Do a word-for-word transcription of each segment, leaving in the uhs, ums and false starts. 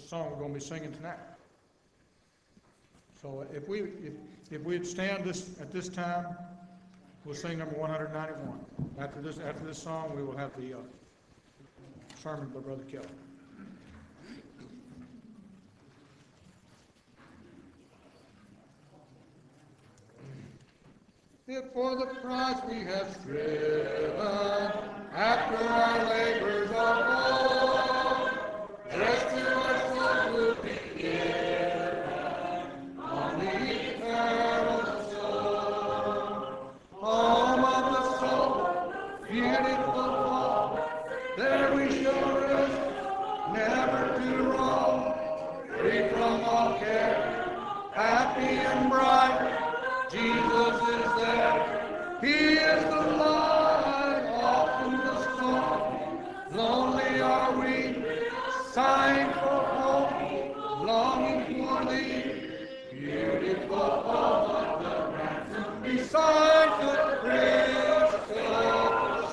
song we're going to be singing tonight. So if we if, if we'd stand this at this time, we'll sing number one ninety-one. After this after this song, we will have the uh, sermon by Brother Kelly. If for the prize we have striven, after our labors are o'er, rest to our souls will be given on the eternal shore. Home of the soul, beautiful home, there we shall rest, never to roam, free from all care, happy and bright. Jesus is there, He is the light, off in the storm. Lonely are we, sighing for hope, longing for Thee. Beautiful home of the ransom, beside the crystal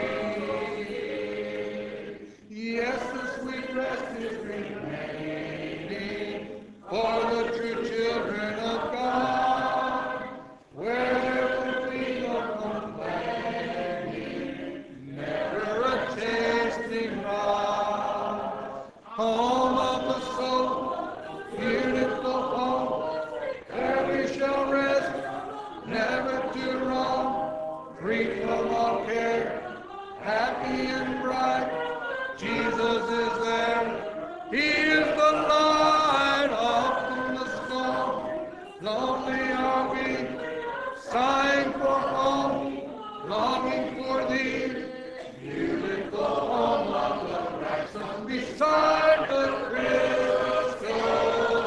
sea. Yes, the sweet rest is remaining for the true children of God, where there will be no complaining, never a tasting wrong. Home of the soul, beautiful home, there we shall rest, never to roam, free from all care, happy and bright. Jesus is there, He is the light off in the storm. Lonely are we, sighing for home, longing for Thee. Beautiful home of the ransom, beside the crystal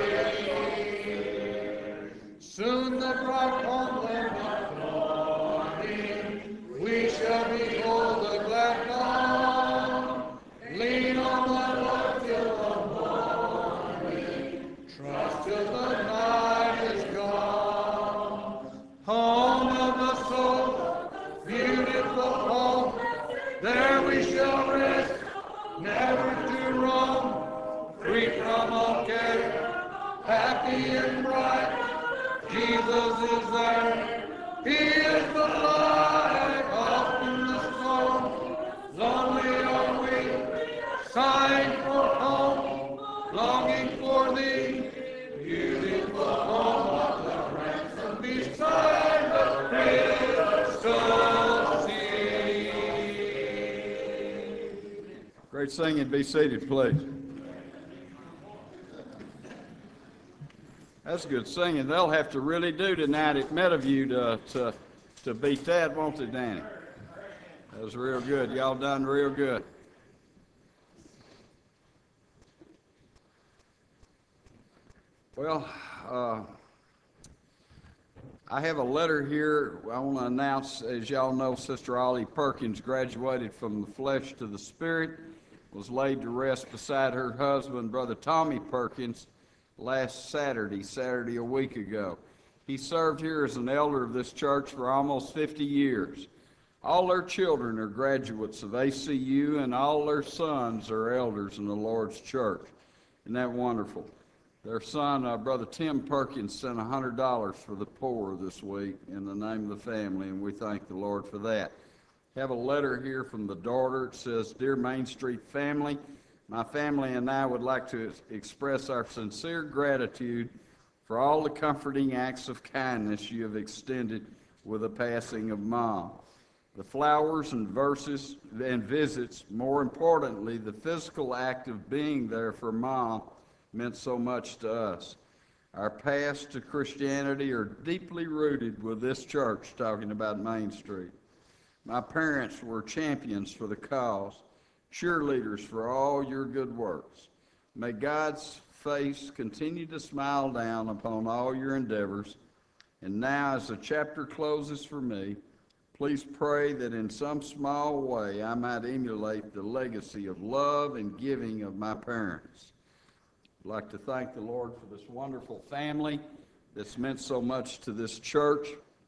sea. Soon the bright homeland is dawning, we shall behold the glad dawn. Lean on the Lord till the morning, trust till the night is gone. Home of the soul, beautiful home, there we shall rest, never to roam, free from all care, happy and bright. Jesus is there, He is the light off in the storm. Lonely are we, sighing for home, longing for Thee. Beautiful home of the ransom, beside the crystal sea. Great singing. Be seated, please. That's good singing. They'll have to really do tonight at Meadowview to, to, to beat that, won't they, Danny? That was real good. Y'all done real good. Well, uh, I have a letter here I want to announce. As y'all know, Sister Ollie Perkins graduated from the flesh to the spirit, was laid to rest beside her husband, Brother Tommy Perkins, last Saturday, Saturday a week ago. He served here as an elder of this church for almost fifty years. All their children are graduates of A C U, and all their sons are elders in the Lord's church. Isn't that wonderful? Their son, uh, Brother Tim Perkins, sent one hundred dollars for the poor this week in the name of the family, and we thank the Lord for that. I have a letter here from the daughter. It says, Dear Main Street family, my family and I would like to express our sincere gratitude for all the comforting acts of kindness you have extended with the passing of Mom. The flowers and verses and visits, more importantly, the physical act of being there for Mom, meant so much to us. Our paths to Christianity are deeply rooted with this church, talking about Main Street. My parents were champions for the cause, cheerleaders for all your good works. May God's face continue to smile down upon all your endeavors. And now, as the chapter closes for me, please pray that in some small way I might emulate the legacy of love and giving of my parents. I'd like to thank the Lord for this wonderful family that's meant so much to this church.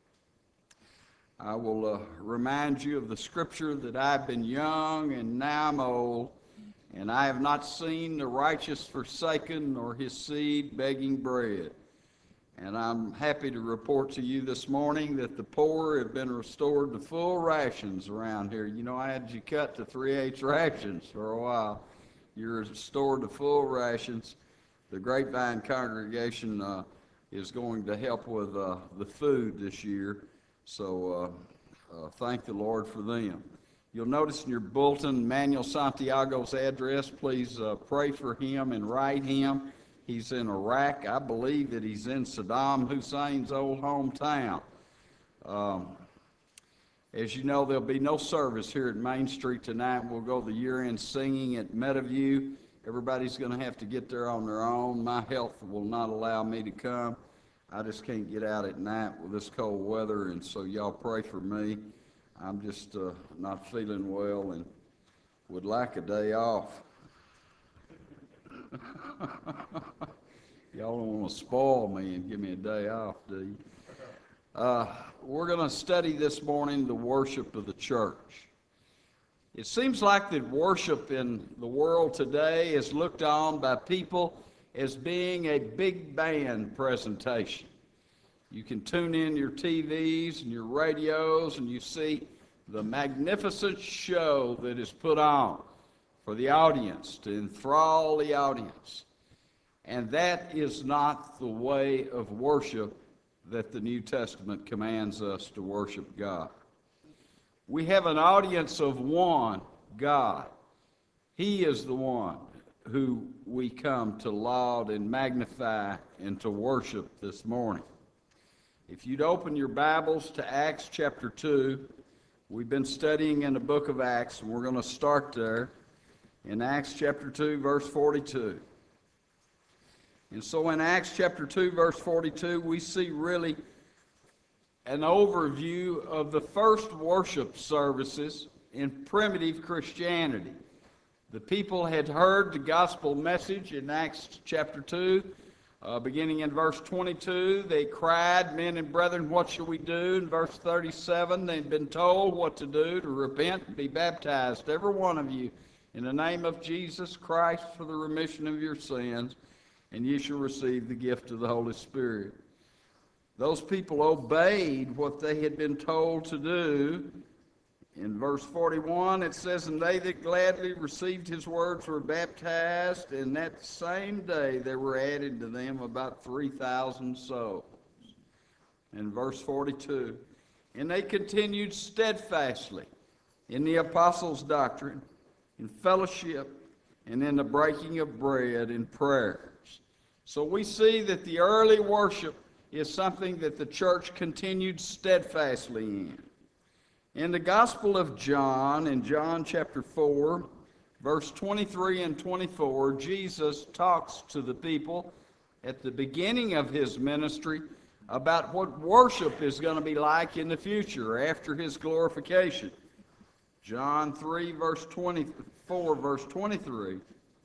I will uh, remind you of the scripture that I've been young and now I'm old, And I have not seen the righteous forsaken, nor his seed begging bread. And I'm happy to report to you this morning that the poor have been restored to full rations around here. You know, I had you cut to three-eighths rations for a while. You're restored to full rations. The Grapevine congregation uh, is going to help with uh, the food this year. So uh, uh, thank the Lord for them. You'll notice in your bulletin Manuel Santiago's address. Please uh, pray for him and write him. He's in Iraq. I believe that he's in Saddam Hussein's old hometown. Um, as you know, there'll be no service here at Main Street tonight. We'll go the year-end singing at Meadowview. Everybody's going to have to get there on their own. My health will not allow me to come. I just can't get out at night with this cold weather, and so y'all pray for me. I'm just uh, not feeling well and would like a day off. Y'all don't want to spoil me and give me a day off, do you? Uh, we're going to study this morning the worship of the church. It seems like that worship in the world today is looked on by people as being a big band presentation. You can tune in your T Vs and your radios and you see the magnificent show that is put on for the audience, to enthrall the audience. And that is not the way of worship that the New Testament commands us to worship God. We have an audience of one, God. He is the one who we come to laud and magnify and to worship this morning. If you'd open your Bibles to Acts chapter two, we've been studying in the book of Acts, and we're going to start there in Acts chapter two, verse forty-two. And so in Acts chapter two, verse forty-two, we see really an overview of the first worship services in primitive Christianity. The people had heard the gospel message in Acts chapter two. Uh, beginning in verse twenty-two, they cried, "Men and brethren, what shall we do?" In verse thirty-seven, they'd been told what to do, to repent and be baptized, every one of you, in the name of Jesus Christ for the remission of your sins, and ye shall receive the gift of the Holy Spirit. Those people obeyed what they had been told to do. In verse forty-one, it says, "And they that gladly received his words were baptized, and that same day there were added to them about three thousand souls." In verse forty-two, "And they continued steadfastly in the apostles' doctrine, in fellowship, and in the breaking of bread and prayers." So we see that the early worship is something that the church continued steadfastly in. In the Gospel of John, in John chapter four, verse twenty-three and twenty-four, Jesus talks to the people at the beginning of his ministry about what worship is going to be like in the future after his glorification. John three, verse twenty-four, verse twenty-three,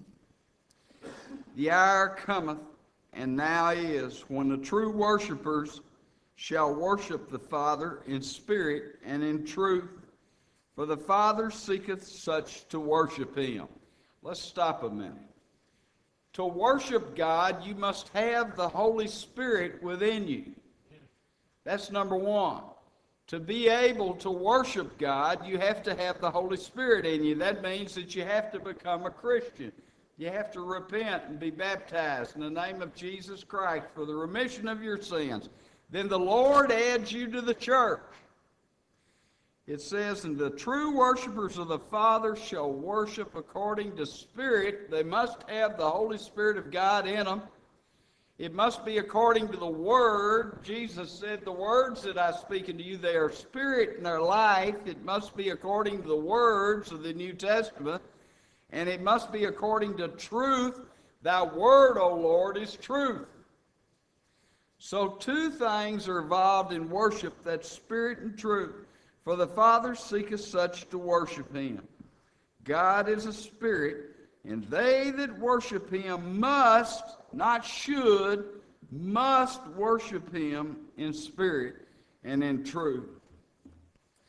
"The hour cometh, and now is, when the true worshipers shall worship the Father in spirit and in truth, for the Father seeketh such to worship him." Let's stop a minute. To worship God, you must have the Holy Spirit within you. That's number one. To be able to worship God, you have to have the Holy Spirit in you. That means that you have to become a Christian. You have to repent and be baptized in the name of Jesus Christ for the remission of your sins. Then the Lord adds you to the church. It says, "And the true worshipers of the Father shall worship according to spirit." They must have the Holy Spirit of God in them. It must be according to the Word. Jesus said, "The words that I speak unto you, they are spirit and they're life." It must be according to the words of the New Testament. And it must be according to truth. "Thy word, O Lord, is truth." So two things are involved in worship, that's spirit and truth. "For the Father seeketh such to worship him." God is a spirit, and they that worship him must, not should, must worship him in spirit and in truth.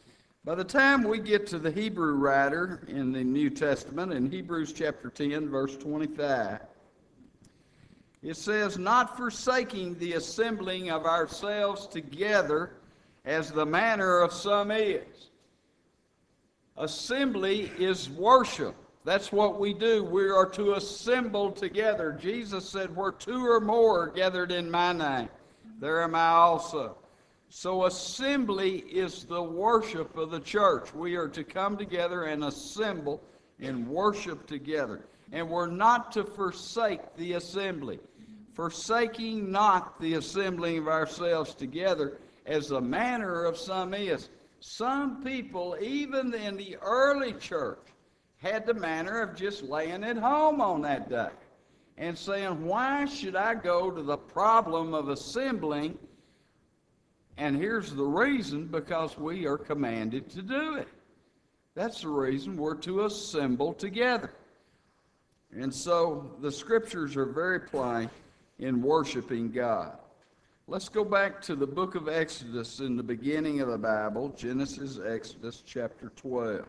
By the time we get to the Hebrew writer in the New Testament, in Hebrews chapter ten, verse twenty-five, it says, not forsaking the assembling of ourselves together as the manner of some is. Assembly is worship. That's what we do. We are to assemble together. Jesus said, where two or more are gathered in my name, there am I also. So assembly is the worship of the church. We are to come together and assemble and worship together. And we're not to forsake the assembly. Forsaking not the assembling of ourselves together as the manner of some is. Some people, even in the early church, had the manner of just laying at home on that day and saying, why should I go to the problem of assembling? And here's the reason, because we are commanded to do it. That's the reason we're to assemble together. And so the scriptures are very plain in worshiping God. Let's go back to the book of Exodus in the beginning of the Bible, Genesis, Exodus chapter twelve.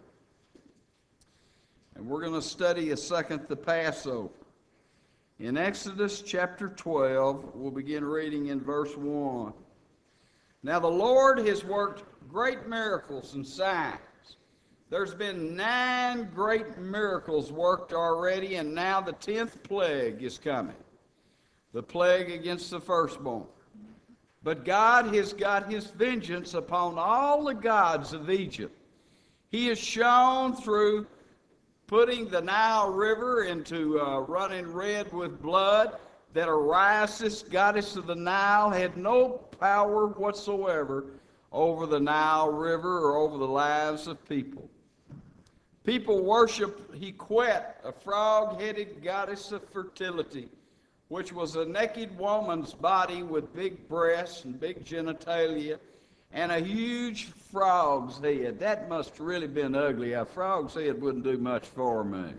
And we're going to study a second the Passover. In Exodus chapter twelve, we'll begin reading in verse one. Now the Lord has worked great miracles and signs. There's been nine great miracles worked already, and now the tenth plague is coming. The plague against the firstborn. But God has got his vengeance upon all the gods of Egypt. He has shown through putting the Nile River into uh, running red with blood that Isis, goddess of the Nile, had no power whatsoever over the Nile River or over the lives of people. People worship Hequet, a frog-headed goddess of fertility, which was a naked woman's body with big breasts and big genitalia and a huge frog's head. That must have really been ugly. A frog's head wouldn't do much for me.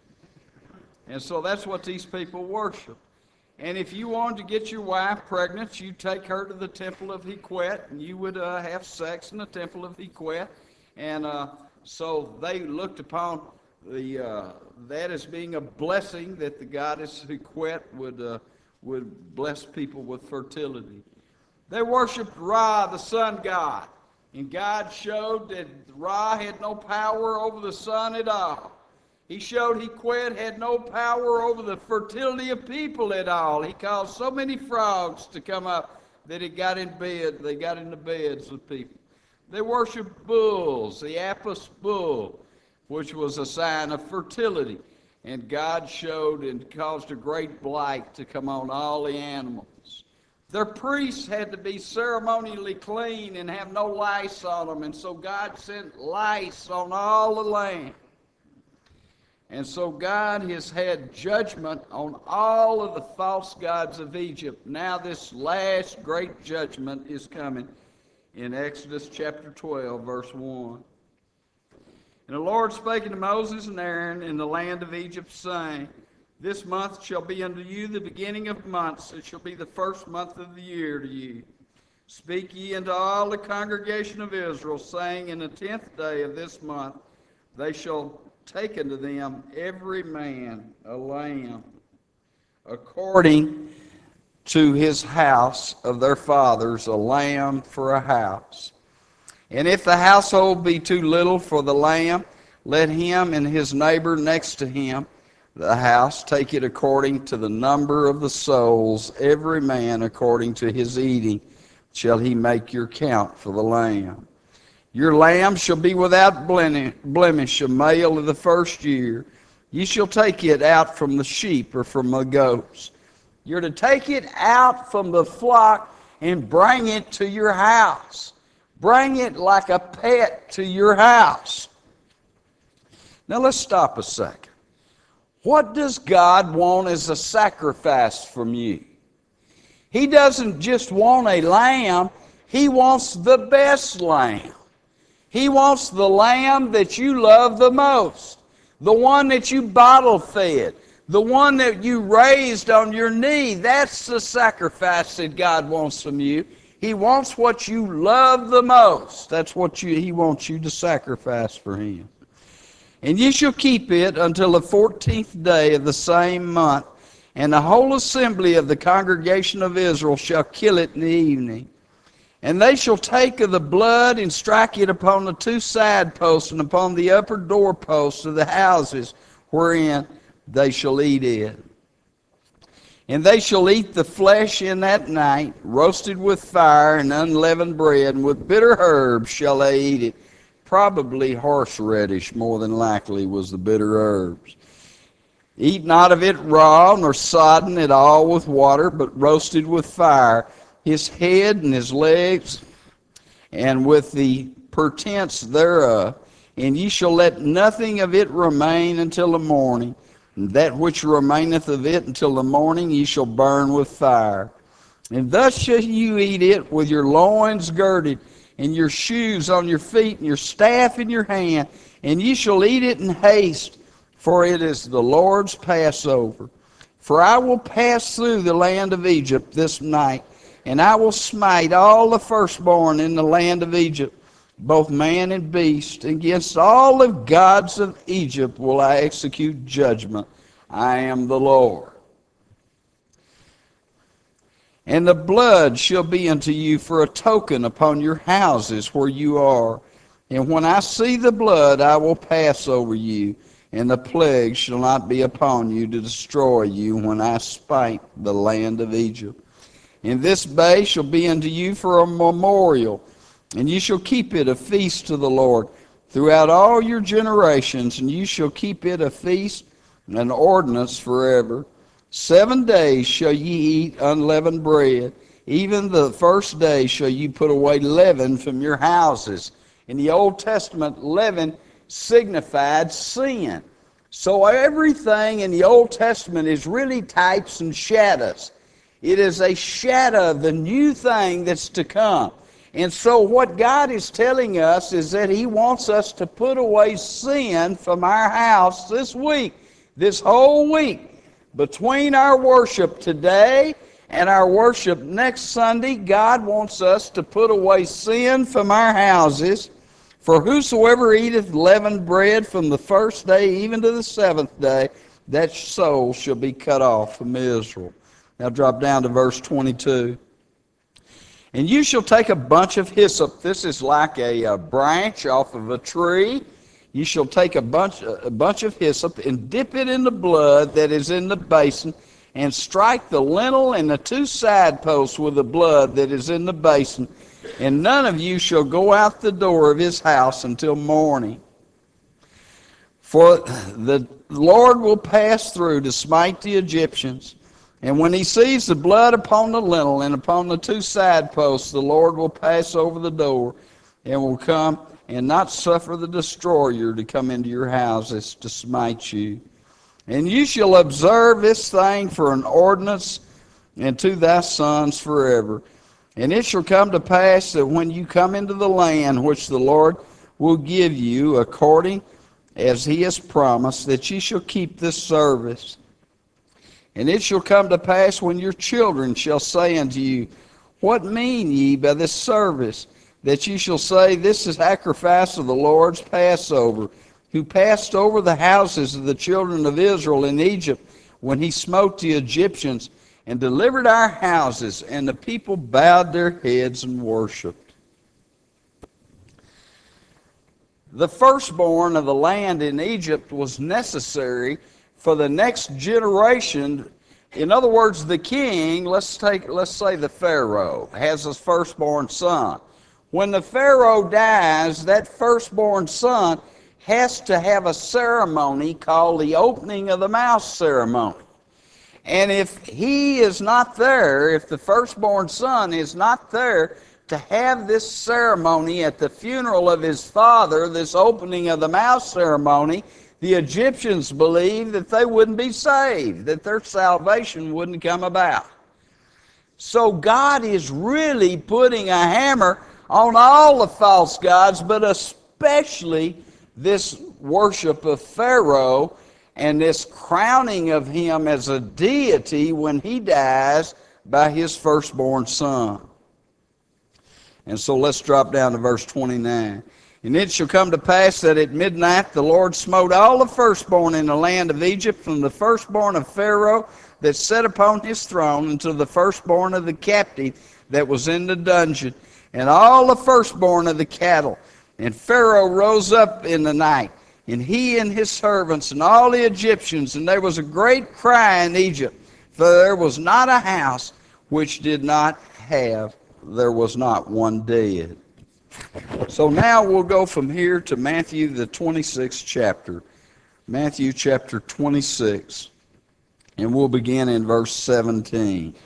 And so that's what these people worship. And if you wanted to get your wife pregnant, you'd take her to the temple of Hequet, and you would uh, have sex in the temple of Hequet. And uh, so they looked upon the uh, that as being a blessing, that the goddess Hequet would uh, would bless people with fertility. They worshipped Ra, the sun god, and God showed that Ra had no power over the sun at all. He showed Hequet had no power over the fertility of people at all. He caused so many frogs to come up that it got in bed. They got into beds with people. They worshiped bulls, the Apis bull, which was a sign of fertility. And God showed and caused a great blight to come on all the animals. Their priests had to be ceremonially clean and have no lice on them. And so God sent lice on all the land. And so God has had judgment on all of the false gods of Egypt. Now this last great judgment is coming in Exodus chapter twelve, verse one. And the Lord spake unto Moses and Aaron in the land of Egypt, saying, this month shall be unto you the beginning of months. It shall be the first month of the year to you. Speak ye unto all the congregation of Israel, saying, in the tenth day of this month they shall take unto them every man a lamb, according to his house of their fathers, a lamb for a house. And if the household be too little for the lamb, let him and his neighbor next to him, the house, take it according to the number of the souls, every man according to his eating, shall he make your count for the lamb. Your lamb shall be without blemish, a male of the first year. You shall take it out from the sheep or from the goats. You're to take it out from the flock and bring it to your house. Bring it like a pet to your house. Now let's stop a second. What does God want as a sacrifice from you? He doesn't just want a lamb. He wants the best lamb. He wants the lamb that you love the most, the one that you bottle fed, the one that you raised on your knee. That's the sacrifice that God wants from you. He wants what you love the most. That's what you, he wants you to sacrifice for him. And ye shall keep it until the fourteenth day of the same month, and the whole assembly of the congregation of Israel shall kill it in the evening. And they shall take of the blood and strike it upon the two side posts and upon the upper doorposts of the houses wherein they shall eat it. And they shall eat the flesh in that night, roasted with fire and unleavened bread, and with bitter herbs shall they eat it. Probably horseradish, more than likely, was the bitter herbs. Eat not of it raw, nor sodden at all with water, but roasted with fire, his head and his legs, and with the purtenance thereof. And ye shall let nothing of it remain until the morning. And that which remaineth of it until the morning ye shall burn with fire. And thus shall you eat it with your loins girded, and your shoes on your feet, and your staff in your hand. And ye shall eat it in haste, for it is the Lord's Passover. For I will pass through the land of Egypt this night, and I will smite all the firstborn in the land of Egypt, both man and beast. Against all the gods of Egypt will I execute judgment. I am the Lord. And the blood shall be unto you for a token upon your houses where you are. And when I see the blood, I will pass over you, and the plague shall not be upon you to destroy you when I smite the land of Egypt. And this bay shall be unto you for a memorial, and you shall keep it a feast to the Lord throughout all your generations, and you shall keep it a feast and an ordinance forever. Seven days shall ye eat unleavened bread. Even the first day shall you put away leaven from your houses. In the Old Testament, leaven signified sin. So everything in the Old Testament is really types and shadows. It is a shadow of the new thing that's to come. And so what God is telling us is that he wants us to put away sin from our house this week, this whole week. Between our worship today and our worship next Sunday, God wants us to put away sin from our houses. For whosoever eateth leavened bread from the first day even to the seventh day, that soul shall be cut off from Israel. Now drop down to verse twenty-two. And you shall take a bunch of hyssop. This is like a, a branch off of a tree. You shall take a bunch, a bunch of hyssop and dip it in the blood that is in the basin, and strike the lintel and the two side posts with the blood that is in the basin. And none of you shall go out the door of his house until morning. For the Lord will pass through to smite the Egyptians. And when he sees the blood upon the lintel and upon the two side posts, the Lord will pass over the door and will come and not suffer the destroyer to come into your houses to smite you. And you shall observe this thing for an ordinance and to thy sons forever. And it shall come to pass that when you come into the land which the Lord will give you, according as he has promised, that ye shall keep this service. And it shall come to pass when your children shall say unto you, What mean ye by this service? That ye shall say, This is sacrifice of the Lord's Passover, who passed over the houses of the children of Israel in Egypt, when he smote the Egyptians, and delivered our houses, and the people bowed their heads and worshipped. The firstborn of the land in Egypt was necessary for the next generation. In other words, the king, let's take, let's say the Pharaoh, has his firstborn son. When the Pharaoh dies, that firstborn son has to have a ceremony called the opening of the mouth ceremony. And if he is not there, if the firstborn son is not there to have this ceremony at the funeral of his father, this opening of the mouth ceremony, the Egyptians believed that they wouldn't be saved, that their salvation wouldn't come about. So God is really putting a hammer on all the false gods, but especially this worship of Pharaoh and this crowning of him as a deity when he dies by his firstborn son. And so let's drop down to verse twenty-nine. And it shall come to pass that at midnight the Lord smote all the firstborn in the land of Egypt, from the firstborn of Pharaoh that sat upon his throne unto the firstborn of the captive that was in the dungeon, and all the firstborn of the cattle. And Pharaoh rose up in the night, and he and his servants and all the Egyptians, and there was a great cry in Egypt, for there was not a house which did not have, there was not one dead. So now we'll go from here to Matthew, the twenty-sixth chapter. Matthew chapter twenty-six. And we'll begin in verse seventeen.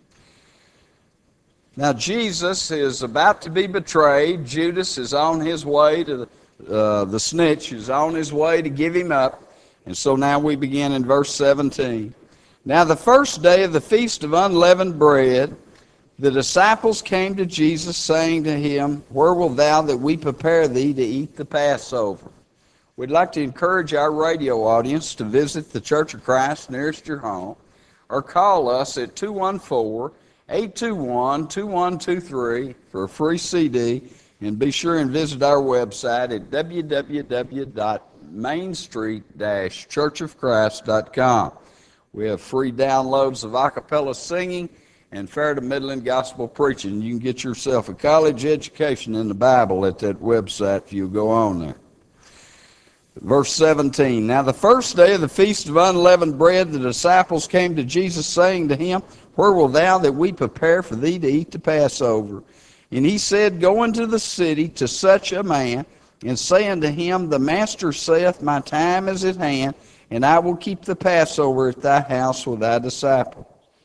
Now Jesus is about to be betrayed. Judas is on his way to the, uh, the snitch is on his way to give him up. And so now we begin in verse seventeen. Now the first day of the feast of unleavened bread, the disciples came to Jesus, saying to him, Where wilt thou that we prepare thee to eat the Passover? We'd like to encourage our radio audience to visit the Church of Christ nearest your home, or call us at two one four, eight two one, two one two three for a free C D, and be sure and visit our website at w w w dot main street dash church of christ dot com. We have free downloads of a cappella singing and fair to middling gospel preaching. You can get yourself a college education in the Bible at that website if you go on there. Verse seventeen, Now the first day of the feast of unleavened bread, the disciples came to Jesus, saying to him, Where wilt thou that we prepare for thee to eat the Passover? And he said, Go into the city to such a man, and say unto him, The Master saith, My time is at hand, and I will keep the Passover at thy house with thy disciples.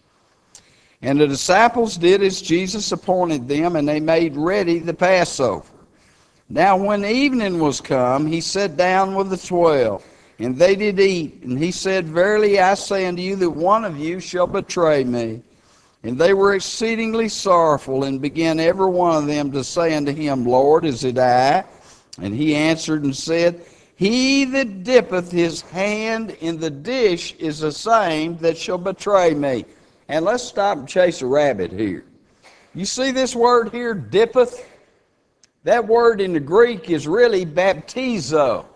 And the disciples did as Jesus appointed them, and they made ready the Passover. Now when evening was come, he sat down with the twelve, and they did eat. And he said, Verily I say unto you that one of you shall betray me. And they were exceedingly sorrowful, and began every one of them to say unto him, Lord, is it I? And he answered and said, He that dippeth his hand in the dish is the same that shall betray me. And let's stop and chase a rabbit here. You see this word here, dippeth? That word in the Greek is really baptizo.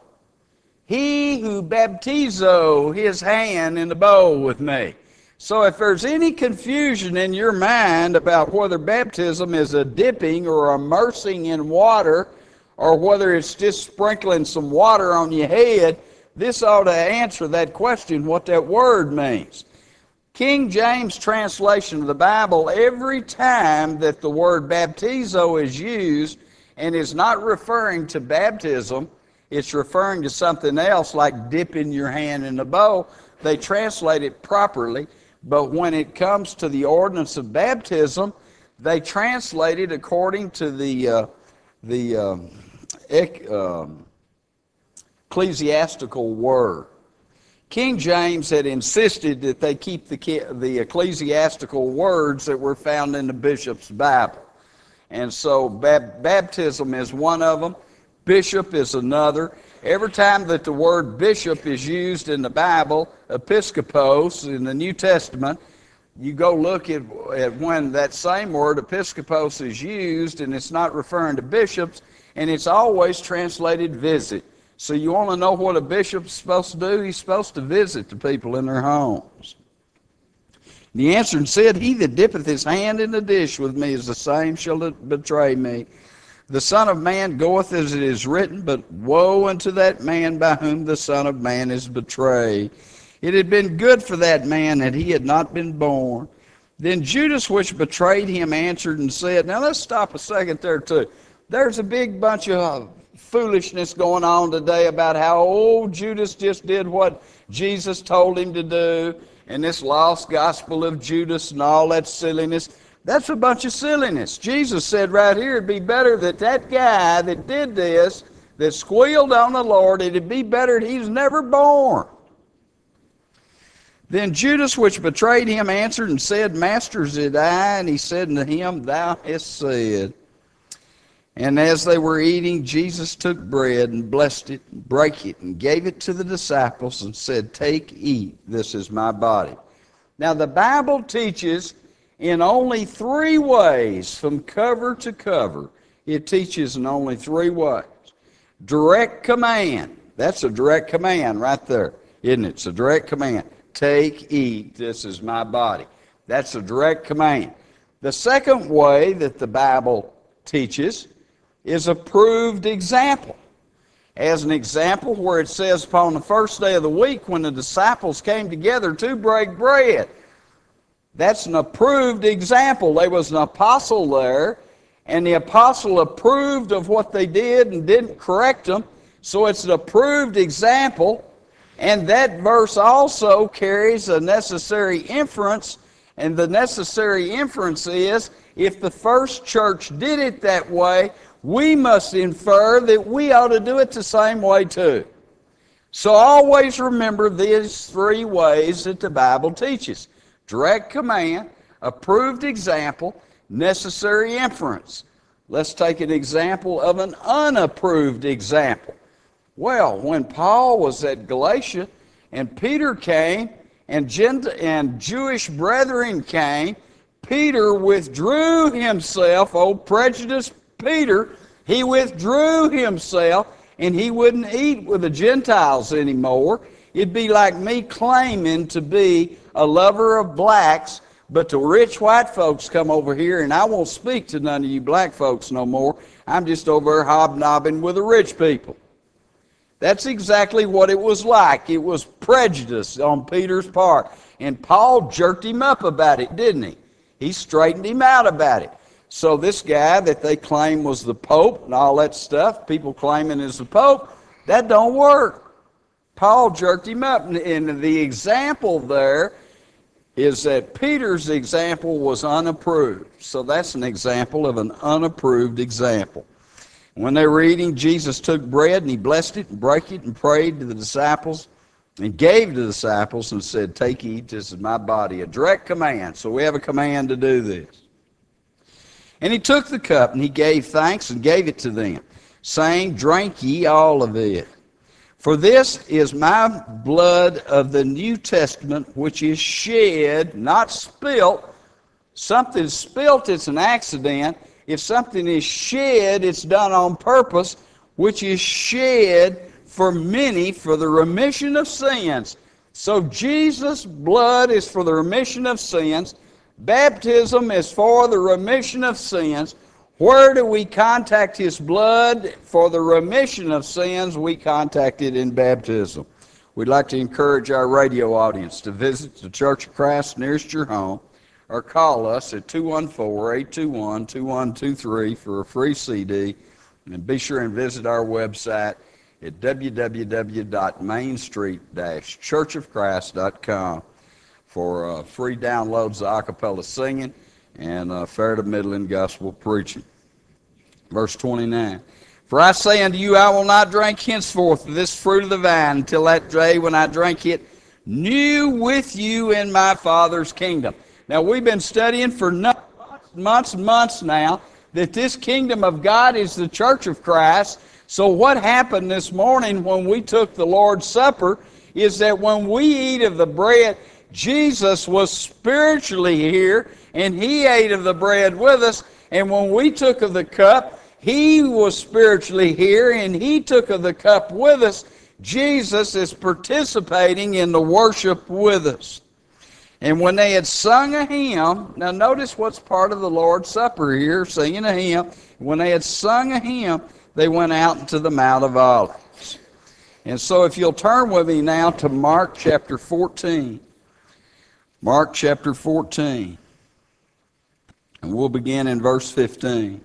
He who baptizo his hand in the bowl with me. So if there's any confusion in your mind about whether baptism is a dipping or immersing in water, or whether it's just sprinkling some water on your head, this ought to answer that question, what that word means. King James translation of the Bible, every time that the word baptizo is used and is not referring to baptism, it's referring to something else like dipping your hand in the bowl. They translate it properly, but when it comes to the ordinance of baptism, they translate it according to the uh, the um, ec- um, ecclesiastical word. King James had insisted that they keep the, the ecclesiastical words that were found in the bishop's Bible. And so bab- baptism is one of them. Bishop is another. Every time that the word bishop is used in the Bible, episkopos in the New Testament, you go look at, at when that same word, episkopos, is used, and it's not referring to bishops, and it's always translated visit. So you want to know what a bishop's supposed to do? He's supposed to visit the people in their homes. And he answered and said, He that dippeth his hand in the dish with me is the same shall betray me. The Son of Man goeth as it is written, but woe unto that man by whom the Son of Man is betrayed. It had been good for that man that he had not been born. Then Judas, which betrayed him, answered and said, Now let's stop a second there too. There's a big bunch of foolishness going on today about how old Judas just did what Jesus told him to do, and this lost gospel of Judas and all that silliness. That's a bunch of silliness. Jesus said right here, it'd be better that that guy that did this, that squealed on the Lord, it'd be better that he's never born. Then Judas, which betrayed him, answered and said, Master, is it I? And he said unto him, Thou hast said. And as they were eating, Jesus took bread and blessed it, and brake it, and gave it to the disciples, and said, Take, eat, this is my body. Now the Bible teaches in only three ways, from cover to cover. It teaches in only three ways. Direct command. That's a direct command right there, isn't it? It's a direct command. Take, eat, this is my body. That's a direct command. The second way that the Bible teaches is approved example. As an example, where it says upon the first day of the week when the disciples came together to break bread. That's an approved example. There was an apostle there, and the apostle approved of what they did and didn't correct them. So it's an approved example, and that verse also carries a necessary inference, and the necessary inference is, if the first church did it that way, we must infer that we ought to do it the same way too. So always remember these three ways that the Bible teaches. Direct command, approved example, necessary inference. Let's take an example of an unapproved example. Well, when Paul was at Galatia and Peter came and, Gent- and Jewish brethren came, Peter withdrew himself, old prejudiced Peter, he withdrew himself and he wouldn't eat with the Gentiles anymore. It'd be like me claiming to be a lover of blacks, but the rich white folks come over here and I won't speak to none of you black folks no more. I'm just over there hobnobbing with the rich people. That's exactly what it was like. It was prejudice on Peter's part. And Paul jerked him up about it, didn't he? He straightened him out about it. So this guy that they claim was the Pope and all that stuff, people claiming is the Pope, that don't work. Paul jerked him up. And the example there is that Peter's example was unapproved. So that's an example of an unapproved example. When they were eating, Jesus took bread and he blessed it and broke it and prayed to the disciples and gave to the disciples and said, take, eat, this is my body. A direct command. So we have a command to do this. And he took the cup and he gave thanks and gave it to them, saying, drink ye all of it. For this is my blood of the New Testament, which is shed, not spilt. Something's spilt, it's an accident. If something is shed, it's done on purpose, which is shed for many for the remission of sins. So Jesus' blood is for the remission of sins. Baptism is for the remission of sins. Where do we contact His blood for the remission of sins? We contact it in baptism. We'd like to encourage our radio audience to visit the Church of Christ nearest your home, or call us at two one four, eight two one, two one two three for a free C D. And be sure and visit our website at w w w dot main street dash church of christ dot com for uh, free downloads of acapella singing and uh, fair to middling gospel preaching. Verse twenty-nine. For I say unto you, I will not drink henceforth of this fruit of the vine until that day when I drink it new with you in my Father's kingdom. Now, we've been studying for months and months now that this kingdom of God is the Church of Christ. So what happened this morning when we took the Lord's Supper is that when we eat of the bread, Jesus was spiritually here, and He ate of the bread with us. And when we took of the cup, He was spiritually here, and He took of the cup with us. Jesus is participating in the worship with us. And when they had sung a hymn, now notice what's part of the Lord's Supper here, singing a hymn. When they had sung a hymn, they went out into the Mount of Olives. And so if you'll turn with me now to Mark chapter fourteen. Mark chapter fourteen. And we'll begin in verse fifteen.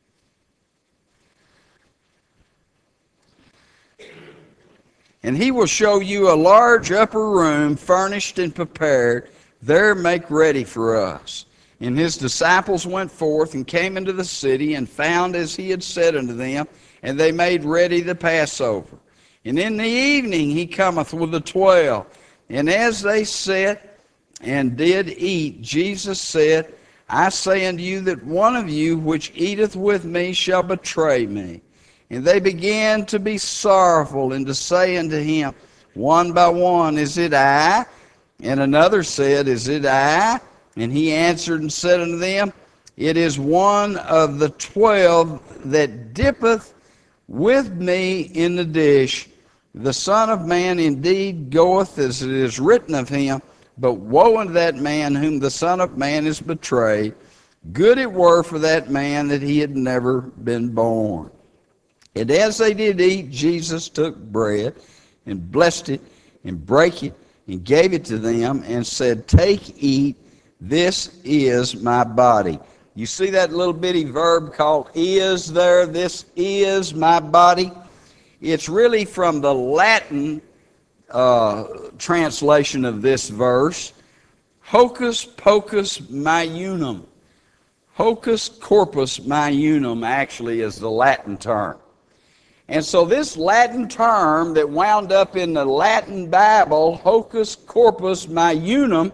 And He will show you a large upper room, furnished and prepared. There make ready for us. And His disciples went forth and came into the city and found as He had said unto them, and they made ready the Passover. And in the evening He cometh with the twelve. And as they sat and did eat, Jesus said, I say unto you that one of you which eateth with me shall betray me. And they began to be sorrowful and to say unto Him, one by one, is it I? And another said, is it I? And he answered and said unto them, It is one of the twelve that dippeth with me in the dish. The Son of Man indeed goeth as it is written of him, but woe unto that man whom the Son of Man is betrayed. Good it were for that man that he had never been born. And as they did eat, Jesus took bread and blessed it and brake it and gave it to them and said, Take, eat, this is my body. You see that little bitty verb called is there? This is my body. It's really from the Latin uh, translation of this verse. Hocus pocus maiunum. Hocus corpus maiunum actually is the Latin term. And so this Latin term that wound up in the Latin Bible, hocus corpus maiunum,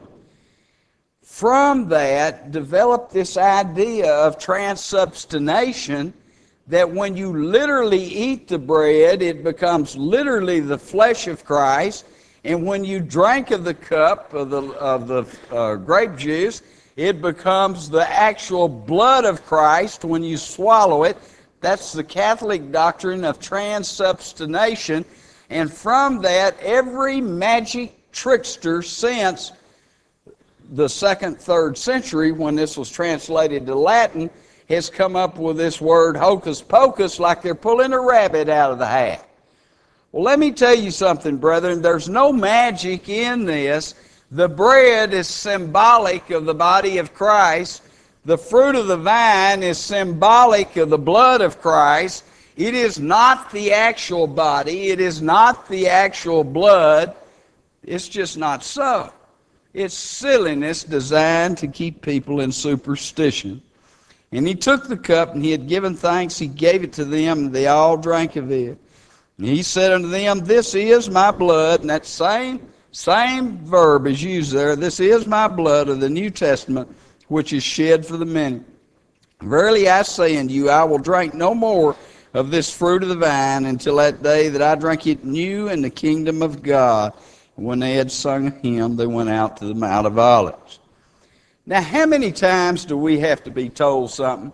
from that developed this idea of transubstantiation, that when you literally eat the bread, it becomes literally the flesh of Christ, and when you drink of the cup of the, of the uh, grape juice, it becomes the actual blood of Christ when you swallow it. That's the Catholic doctrine of transubstantiation, and from that, every magic trickster since the second, third century, when this was translated to Latin, has come up with this word hocus pocus, like they're pulling a rabbit out of the hat. Well, let me tell you something, brethren. There's no magic in this. The bread is symbolic of the body of Christ. The fruit of the vine is symbolic of the blood of Christ. It is not the actual body. It is not the actual blood. It's just not so. It's silliness designed to keep people in superstition. And he took the cup, and he had given thanks. He gave it to them, and they all drank of it. And he said unto them, This is my blood. And that same, same verb is used there. This is my blood of the New Testament, which is shed for the many. Verily I say unto you, I will drink no more of this fruit of the vine until that day that I drink it new in the kingdom of God. And when they had sung a hymn, they went out to the Mount of Olives. Now, how many times do we have to be told something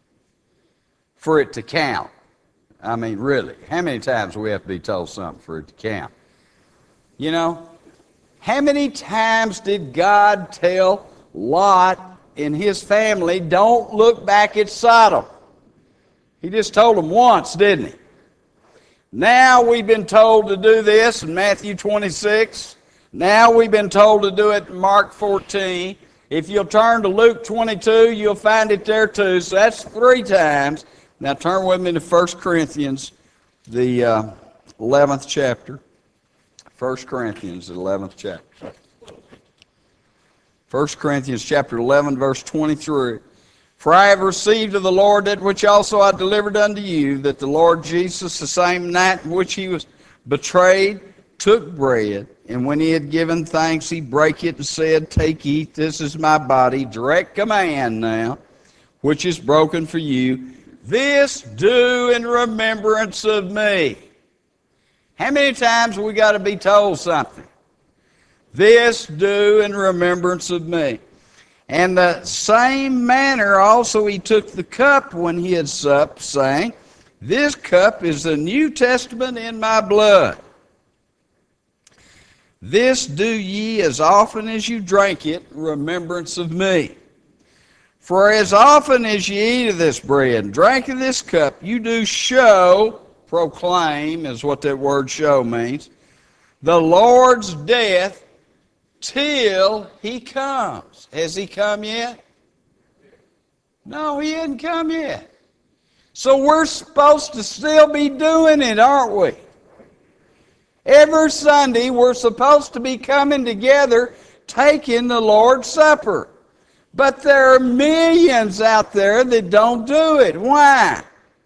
for it to count? I mean, really, how many times do we have to be told something for it to count? You know, how many times did God tell Lot and his family, don't look back at Sodom? He just told them once, didn't he? Now we've been told to do this in Matthew twenty-six. Now we've been told to do it in Mark fourteen. If you'll turn to Luke twenty-two, you'll find it there too. So that's three times. Now turn with me to First Corinthians, the uh, eleventh chapter. First Corinthians, the eleventh chapter. First Corinthians chapter eleven, verse twenty-three. For I have received of the Lord that which also I delivered unto you, that the Lord Jesus, the same night in which he was betrayed, took bread, and when he had given thanks, he brake it and said, Take, eat, this is my body, direct command now, which is broken for you. This do in remembrance of me. How many times have we got to be told something? This do in remembrance of me. And the same manner also he took the cup when he had supped, saying, This cup is the New Testament in my blood. This do ye as often as you drink it in remembrance of me. For as often as ye eat of this bread and drink of this cup, you do show, proclaim is what that word show means, the Lord's death till he comes. Has he come yet? No, he hasn't come yet. So we're supposed to still be doing it, aren't we? Every Sunday we're supposed to be coming together taking the Lord's Supper. But there are millions out there that don't do it. Why?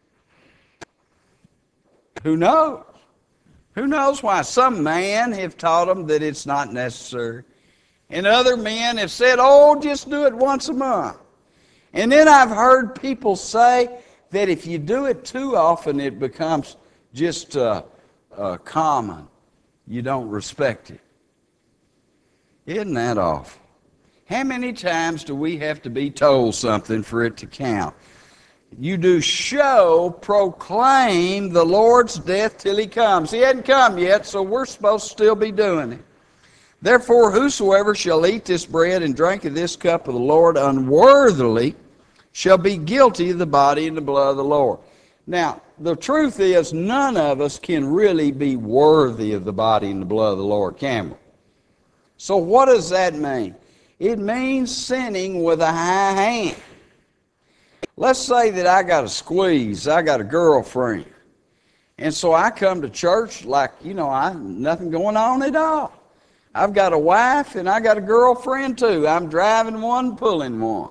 Who knows? Who knows why? Some men have taught them that it's not necessary. And other men have said, oh, just do it once a month. And then I've heard people say that if you do it too often, it becomes just uh, uh, common. You don't respect it. Isn't that awful? How many times do we have to be told something for it to count? You do show, proclaim the Lord's death till he comes. He hadn't come yet, so we're supposed to still be doing it. Therefore, whosoever shall eat this bread and drink of this cup of the Lord unworthily shall be guilty of the body and the blood of the Lord. Now, the truth is, none of us can really be worthy of the body and the blood of the Lord, can we? So what does that mean? It means sinning with a high hand. Let's say that I got a squeeze, I got a girlfriend. And so I come to church like, you know, I nothing going on at all. I've got a wife and I got a girlfriend too. I'm driving one, pulling one.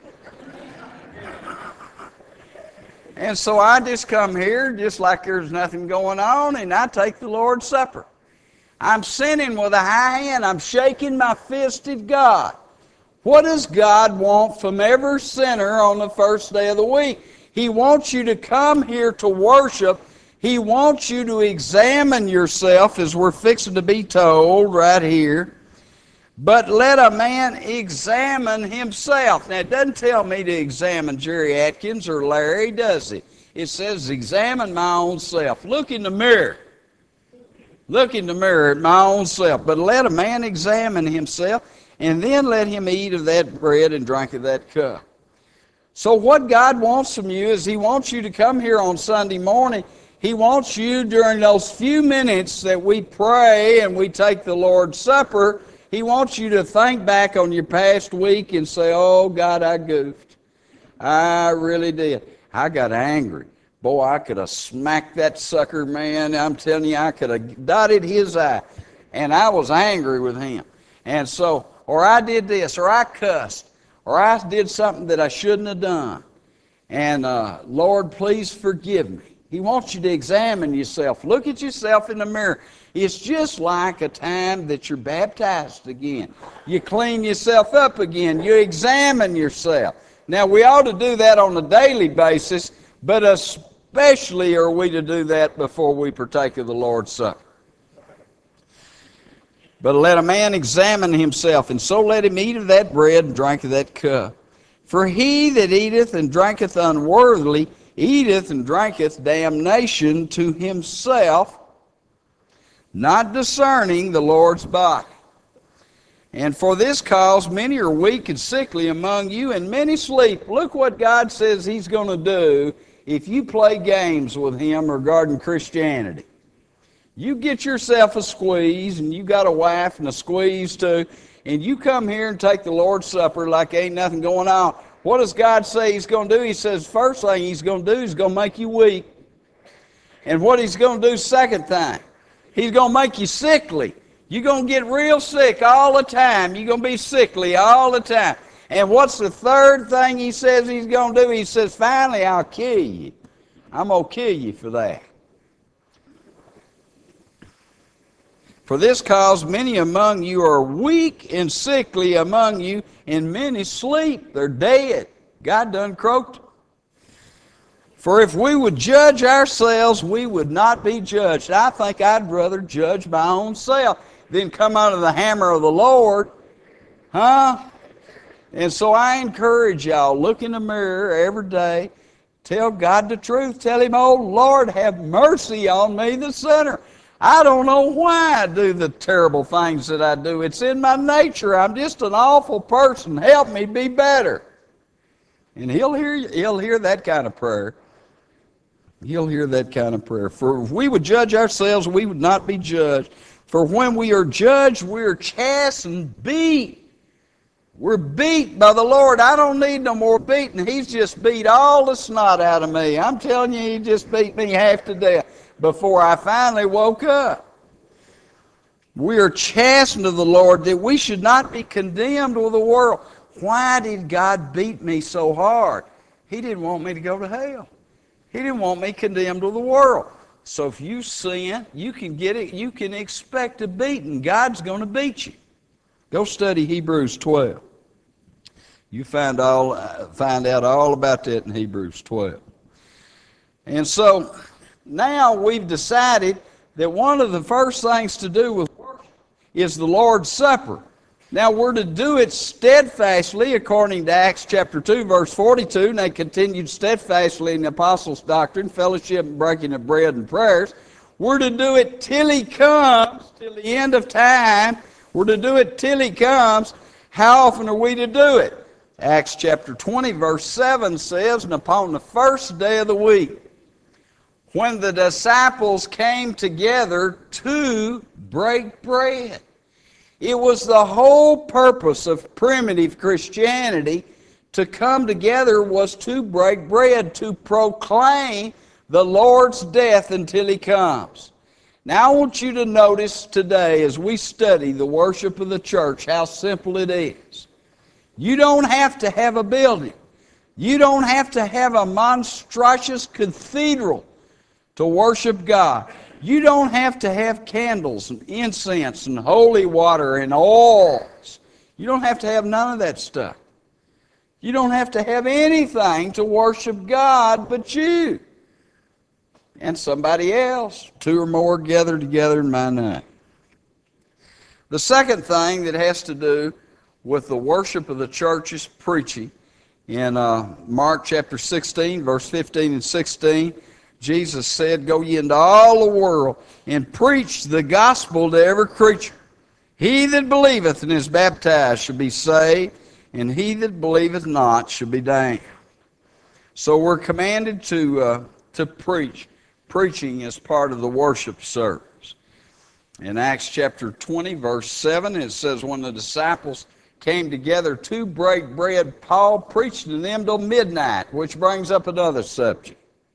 And so I just come here just like there's nothing going on, and I take the Lord's Supper. I'm sinning with a high hand. I'm shaking my fist at God. What does God want from every sinner on the first day of the week? He wants you to come here to worship. He wants you to examine yourself, as we're fixing to be told right here. But let a man examine himself. Now, it doesn't tell me to examine Jerry Atkins or Larry, does it? It says, examine my own self. Look in the mirror. Look in the mirror at my own self. But let a man examine himself, and then let him eat of that bread and drink of that cup. So what God wants from you is He wants you to come here on Sunday morning. He wants you, during those few minutes that we pray and we take the Lord's Supper, He wants you to think back on your past week and say, oh, God, I goofed. I really did. I got angry. Boy, I could have smacked that sucker, man. I'm telling you, I could have dotted his eye. And I was angry with him. And so, or I did this, or I cussed, or I did something that I shouldn't have done. And uh, Lord, please forgive me. He wants you to examine yourself. Look at yourself in the mirror. It's just like a time that you're baptized again. You clean yourself up again. You examine yourself. Now, we ought to do that on a daily basis, but especially are we to do that before we partake of the Lord's Supper. But let a man examine himself, and so let him eat of that bread and drink of that cup. For he that eateth and drinketh unworthily eateth and drinketh damnation to himself, not discerning the Lord's body. And for this cause many are weak and sickly among you, and many sleep. Look what God says He's going to do if you play games with Him regarding Christianity. You get yourself a squeeze, and you got a wife and a squeeze too, and you come here and take the Lord's Supper like ain't nothing going on. What does God say He's going to do? He says first thing He's going to do is going to make you weak. And what He's going to do second thing, He's going to make you sickly. You're going to get real sick all the time. You're going to be sickly all the time. And what's the third thing He says He's going to do? He says, finally, I'll kill you. I'm going to kill you for that. For this cause many among you are weak and sickly among you, and many sleep. They're dead. God done croaked them. For if we would judge ourselves, we would not be judged. I think I'd rather judge my own self than come under the hammer of the Lord. Huh? And so I encourage y'all, look in the mirror every day. Tell God the truth. Tell Him, oh, Lord, have mercy on me, the sinner. I don't know why I do the terrible things that I do. It's in my nature. I'm just an awful person. Help me be better. And He'll hear, he'll hear that kind of prayer. He'll hear that kind of prayer. For if we would judge ourselves, we would not be judged. For when we are judged, we are chastened, beat. We're beat by the Lord. I don't need no more beating. He's just beat all the snot out of me. I'm telling you, He just beat me half to death before I finally woke up. We are chastened of the Lord that we should not be condemned with the world. Why did God beat me so hard? He didn't want me to go to hell. He didn't want me condemned to the world. So if you sin, you can get it. You can expect a beating. God's going to beat you. Go study Hebrews twelve. You find all uh, find out all about that in Hebrews twelve. And so now we've decided that one of the first things to do with worship is the Lord's Supper. Now we're to do it steadfastly, according to Acts chapter two, verse forty-two, and they continued steadfastly in the apostles' doctrine, fellowship, and breaking of bread and prayers. We're to do it till he comes, till the end of time. We're to do it till he comes. How often are we to do it? Acts chapter twenty, verse seven says, and upon the first day of the week, when the disciples came together to break bread. It was the whole purpose of primitive Christianity to come together was to break bread, to proclaim the Lord's death until he comes. Now I want you to notice today as we study the worship of the church how simple it is. You don't have to have a building. You don't have to have a monstrous cathedral to worship God. You don't have to have candles and incense and holy water and oils. You don't have to have none of that stuff. You don't have to have anything to worship God but you and somebody else. Two or more gathered together in my name. The second thing that has to do with the worship of the church is preaching. In uh, Mark chapter sixteen, verse fifteen and sixteen, Jesus said, "Go ye into all the world and preach the gospel to every creature. He that believeth and is baptized shall be saved, and he that believeth not shall be damned." So we're commanded to uh, to preach. Preaching is part of the worship service. In Acts chapter twenty, verse seven, it says, when the disciples came together to break bread, Paul preached to them till midnight, which brings up another subject.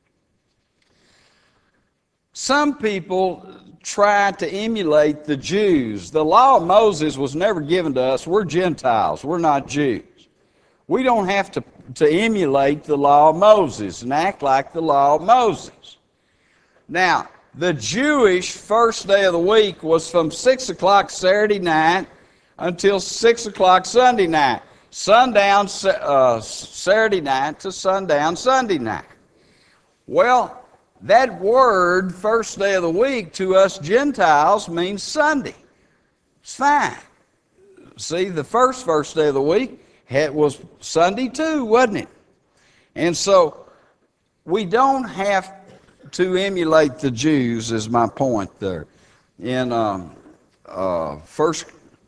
Some people try to emulate the Jews. The law of Moses was never given to us. We're Gentiles. We're not Jews. We don't have to, to emulate the law of Moses and act like the law of Moses. Now, the Jewish first day of the week was from six o'clock Saturday night until six o'clock Sunday night. Sundown uh, Saturday night to sundown Sunday night. Well, that word, first day of the week, to us Gentiles means Sunday. It's fine. See, the first first day of the week it was Sunday too, wasn't it? And so we don't have to emulate the Jews, is my point there. In um, uh, first,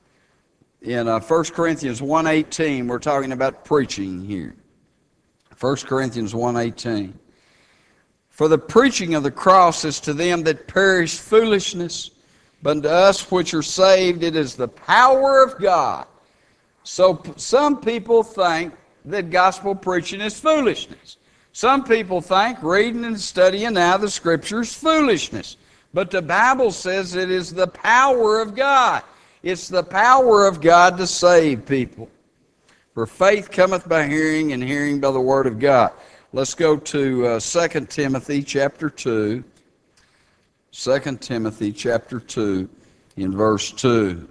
in uh, First Corinthians one eighteen, we're talking about preaching here. First Corinthians one eighteen. For the preaching of the cross is to them that perish foolishness, but to us which are saved it is the power of God. So some people think that gospel preaching is foolishness. Some people think reading and studying now the Scriptures is foolishness. But the Bible says it is the power of God. It's the power of God to save people. For faith cometh by hearing, and hearing by the word of God. Let's go to uh, Second Timothy chapter two. Second Timothy chapter two in verse two.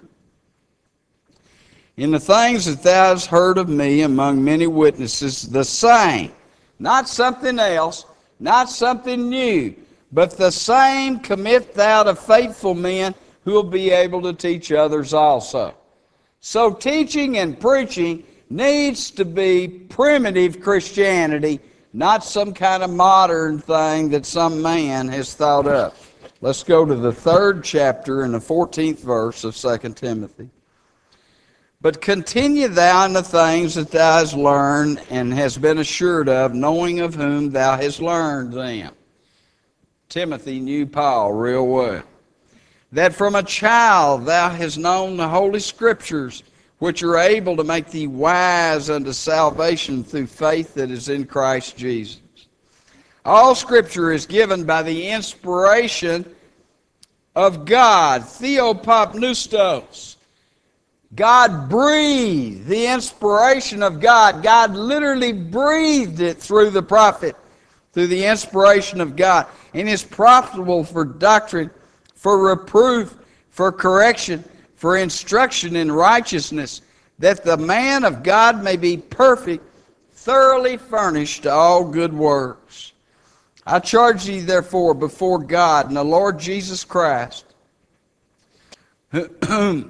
In the things that thou hast heard of me among many witnesses, the same, not something else, not something new, but the same commit thou to faithful men who will be able to teach others also. So teaching and preaching needs to be primitive Christianity, not some kind of modern thing that some man has thought up. Let's go to the third chapter and the fourteenth verse of Second Timothy. But continue thou in the things that thou hast learned and hast been assured of, knowing of whom thou hast learned them. Timothy knew Paul real well. That from a child thou hast known the Holy Scriptures, which are able to make thee wise unto salvation through faith that is in Christ Jesus. All Scripture is given by the inspiration of God, theopopneustos. God breathed the inspiration of God. God literally breathed it through the prophet, through the inspiration of God. And is profitable for doctrine, for reproof, for correction, for instruction in righteousness, that the man of God may be perfect, thoroughly furnished to all good works. I charge thee therefore before God and the Lord Jesus Christ, whom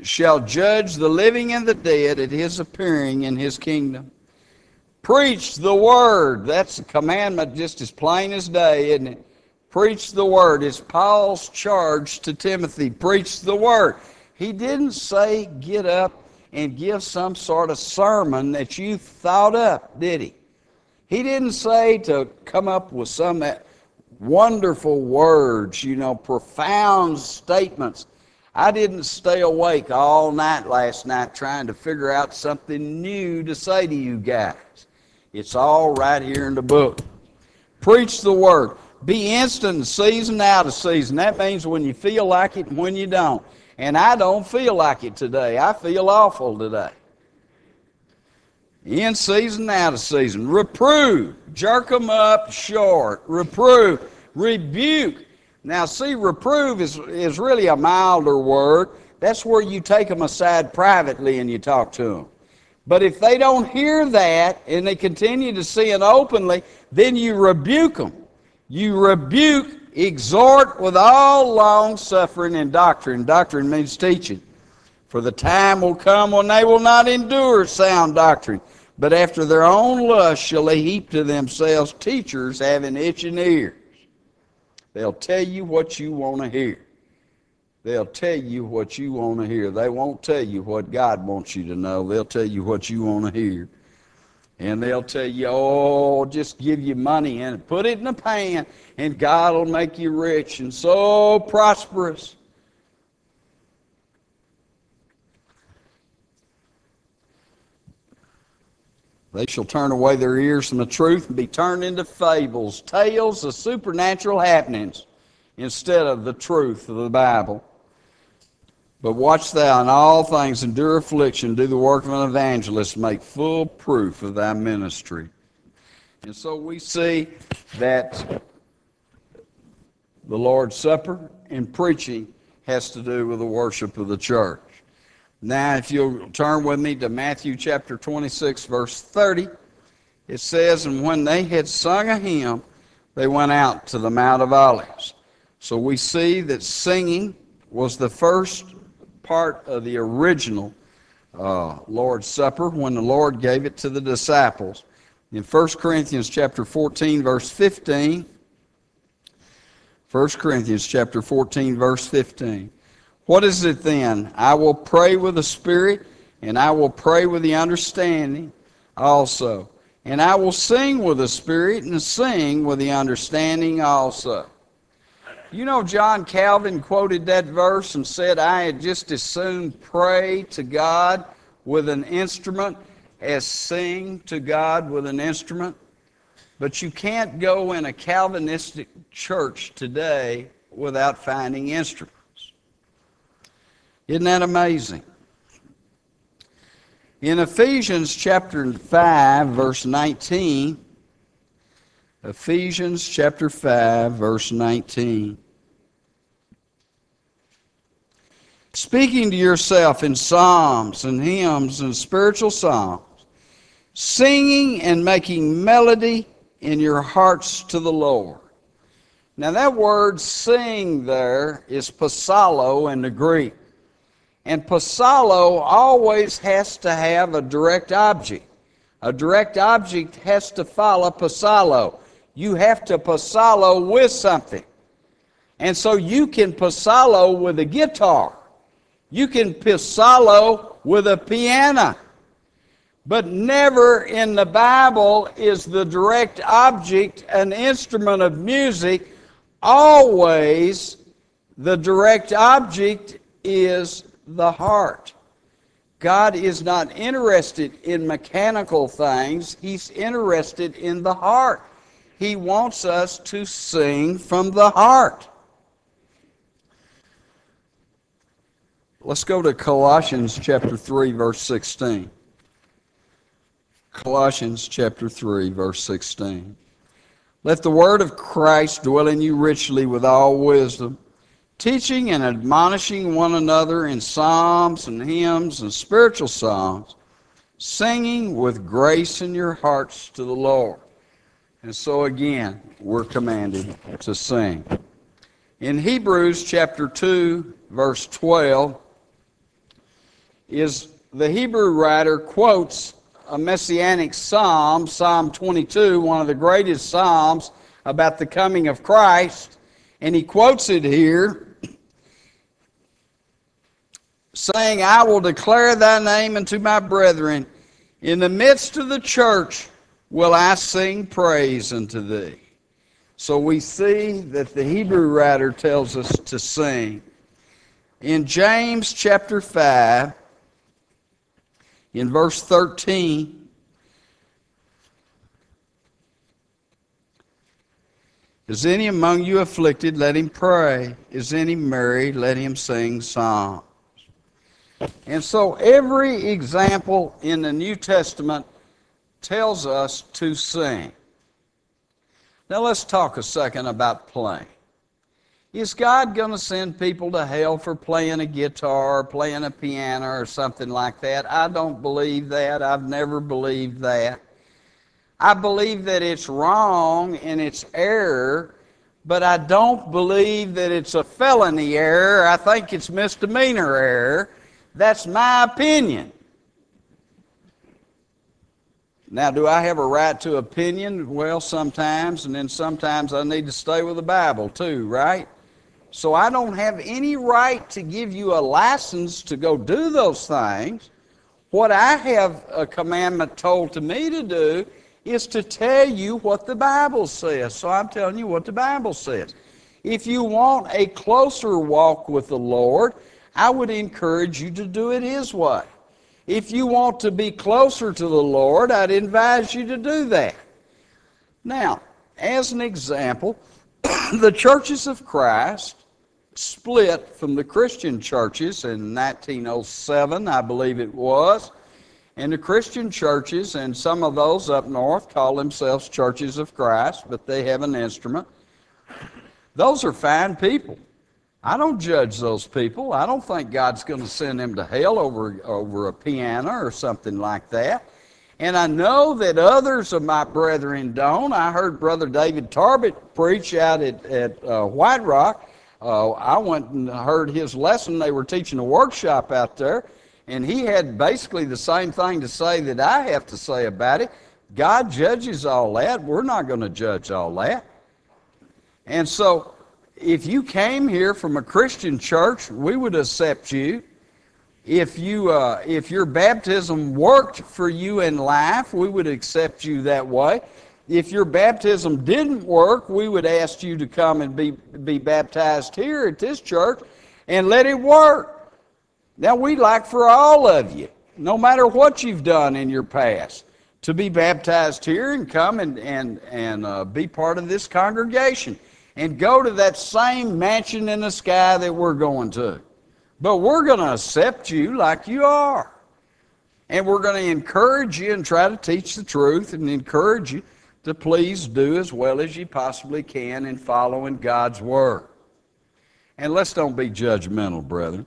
shall judge the living and the dead at his appearing in his kingdom. Preach the word. That's a commandment just as plain as day, isn't it? Preach the word. It's Paul's charge to Timothy. Preach the word. He didn't say get up and give some sort of sermon that you thought up, did he? He didn't say to come up with some wonderful words, you know, profound statements. I didn't stay awake all night last night trying to figure out something new to say to you guys. It's all right here in the book. Preach the word. Be instant in season, out of season. That means when you feel like it and when you don't. And I don't feel like it today. I feel awful today. In season, out of season. Reprove. Jerk them up short. Reprove. Rebuke. Now see, reprove is, is really a milder word. That's where you take them aside privately and you talk to them. But if they don't hear that and they continue to sin openly, then you rebuke them. You rebuke, exhort with all long suffering and doctrine. Doctrine means teaching. For the time will come when they will not endure sound doctrine, but after their own lust shall they heap to themselves teachers having itching ears. They'll tell you what you want to hear. They'll tell you what you want to hear. They won't tell you what God wants you to know. They'll tell you what you want to hear. And they'll tell you, oh, just give you money and put it in a pan, and God will make you rich and so prosperous. They shall turn away their ears from the truth and be turned into fables, tales of supernatural happenings, instead of the truth of the Bible. But watch thou in all things, endure affliction, do the work of an evangelist, make full proof of thy ministry. And so we see that the Lord's Supper and preaching has to do with the worship of the church. Now, if you'll turn with me to Matthew chapter twenty-six, verse thirty, it says, and when they had sung a hymn, they went out to the Mount of Olives. So we see that singing was the first part of the original uh, Lord's Supper when the Lord gave it to the disciples. In First Corinthians chapter fourteen, verse fifteen, First Corinthians chapter fourteen, verse fifteen. What is it then? I will pray with the Spirit, and I will pray with the understanding also. And I will sing with the Spirit, and sing with the understanding also. You know, John Calvin quoted that verse and said, I had just as soon pray to God with an instrument as sing to God with an instrument. But you can't go in a Calvinistic church today without finding instruments. Isn't that amazing? In Ephesians chapter five, verse nineteen, Ephesians chapter five, verse nineteen. Speaking to yourself in psalms and hymns and spiritual songs, singing and making melody in your hearts to the Lord. Now that word sing there is psallo in the Greek. And psallo always has to have a direct object. A direct object has to follow psallo. You have to psallo with something. And so you can psallo with a guitar. You can psallo with a piano. But never in the Bible is the direct object an instrument of music. Always the direct object is the heart. God is not interested in mechanical things. He's interested in the heart. He wants us to sing from the heart. Let's go to Colossians chapter three, verse sixteen. Colossians chapter three, verse sixteen. Let the word of Christ dwell in you richly with all wisdom, teaching and admonishing one another in psalms and hymns and spiritual songs, singing with grace in your hearts to the Lord. And so again, we're commanded to sing. In Hebrews chapter two, verse twelve, is the Hebrew writer quotes a messianic psalm, Psalm twenty-two, one of the greatest psalms about the coming of Christ, and he quotes it here, saying, I will declare thy name unto my brethren. In the midst of the church will I sing praise unto thee. So we see that the Hebrew writer tells us to sing. In James chapter five, in verse thirteen, is any among you afflicted? Let him pray. Is any merry? Let him sing psalms. And so every example in the New Testament tells us to sing. Now let's talk a second about playing. Is God going to send people to hell for playing a guitar or playing a piano or something like that? I don't believe that. I've never believed that. I believe that it's wrong and it's error, but I don't believe that it's a felony error. I think it's misdemeanor error. That's my opinion. Now, do I have a right to opinion? Well, sometimes, and then sometimes I need to stay with the Bible too, right? So I don't have any right to give you a license to go do those things. What I have a commandment told to me to do is to tell you what the Bible says. So I'm telling you what the Bible says. If you want a closer walk with the Lord, I would encourage you to do it His way. If you want to be closer to the Lord, I'd advise you to do that. Now, as an example, the churches of Christ split from the Christian churches in nineteen oh seven, I believe it was. And the Christian churches, and some of those up north call themselves Churches of Christ, but they have an instrument. Those are fine people. I don't judge those people. I don't think God's going to send them to hell over, over a piano or something like that. And I know that others of my brethren don't. I heard Brother David Tarbett preach out at, at uh, White Rock. Uh, I went and heard his lesson. They were teaching a workshop out there, and he had basically the same thing to say that I have to say about it. God judges all that. We're not going to judge all that. And so, if you came here from a Christian church, we would accept you. If you, uh, if your baptism worked for you in life, we would accept you that way. If your baptism didn't work, we would ask you to come and be, be baptized here at this church and let it work. Now, we'd like for all of you, no matter what you've done in your past, to be baptized here and come and, and, and uh, be part of this congregation and go to that same mansion in the sky that we're going to. But we're going to accept you like you are. And we're going to encourage you and try to teach the truth and encourage you to please do as well as you possibly can in following God's Word. And let's don't be judgmental, brethren.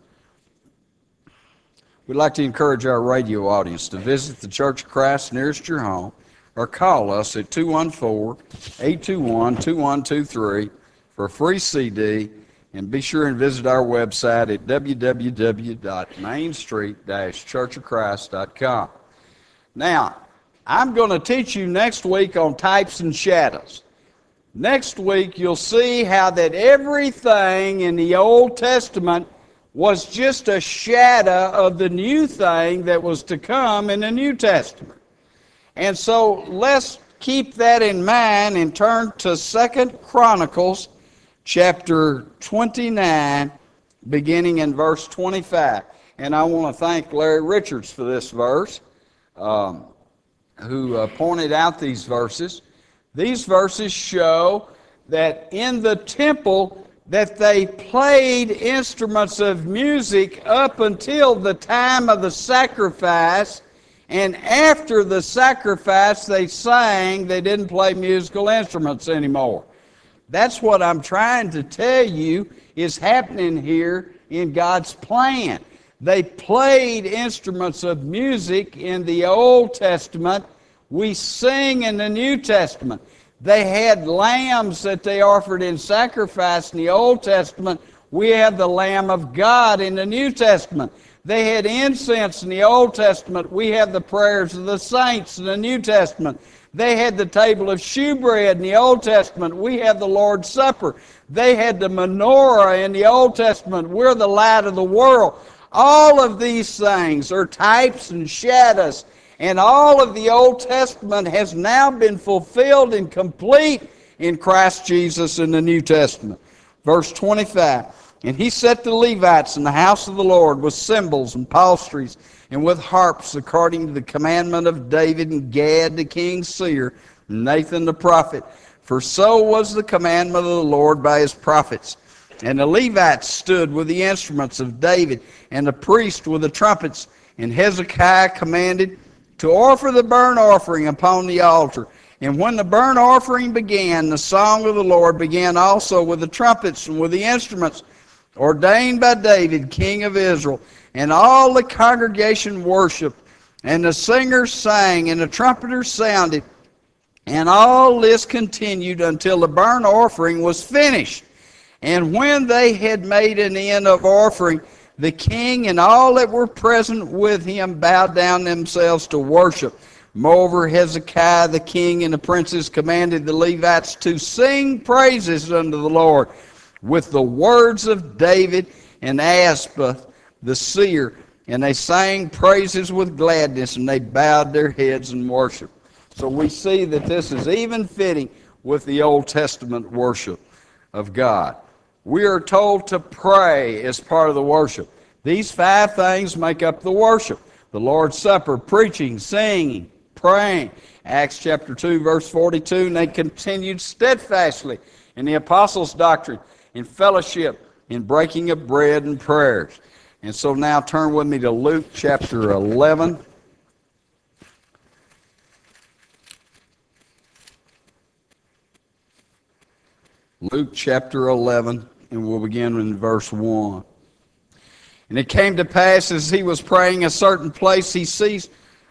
We'd like to encourage our radio audience to visit the Church of Christ nearest your home or call us at two one four, eight two one, two one two three for a free C D, and be sure and visit our website at w w w dot main street dash church of christ dot com. Now, I'm going to teach you next week on types and shadows. Next week, you'll see how that everything in the Old Testament was just a shadow of the new thing that was to come in the New Testament. And so let's keep that in mind and turn to Second Chronicles chapter twenty-nine, beginning in verse twenty-five. And I want to thank Larry Richards for this verse, um, who uh, pointed out these verses. These verses show that in the temple that they played instruments of music up until the time of the sacrifice, and after the sacrifice they sang. They didn't play musical instruments anymore. That's what I'm trying to tell you is happening here in God's plan. They played instruments of music in the Old Testament. We sing in the New Testament. They had lambs that they offered in sacrifice in the Old Testament. We have the Lamb of God in the New Testament. They had incense in the Old Testament. We have the prayers of the saints in the New Testament. They had the table of shewbread in the Old Testament. We have the Lord's Supper. They had the menorah in the Old Testament. We're the light of the world. All of these things are types and shadows, and all of the Old Testament has now been fulfilled and complete in Christ Jesus in the New Testament. Verse twenty-five, and he set the Levites in the house of the Lord with cymbals and psalteries and with harps, according to the commandment of David and Gad the king's seer, and Nathan the prophet. For so was the commandment of the Lord by his prophets. And the Levites stood with the instruments of David, and the priests with the trumpets. And Hezekiah commanded to offer the burnt offering upon the altar. And when the burnt offering began, the song of the Lord began also with the trumpets and with the instruments ordained by David, king of Israel. And all the congregation worshiped, and the singers sang, and the trumpeters sounded. And all this continued until the burnt offering was finished. And when they had made an end of offering, the king and all that were present with him bowed down themselves to worship. Moreover, Hezekiah the king and the princes commanded the Levites to sing praises unto the Lord with the words of David and Asaph the seer. And they sang praises with gladness, and they bowed their heads in worship. So we see that this is even fitting with the Old Testament worship of God. We are told to pray as part of the worship. These five things make up the worship: the Lord's Supper, preaching, singing, praying. Acts chapter two, verse forty-two, and they continued steadfastly in the apostles' doctrine, in fellowship, in breaking of bread and prayers. And so now turn with me to Luke chapter eleven. Luke chapter eleven, and we'll begin in verse one. And it came to pass, as he was praying a certain place, he ceased.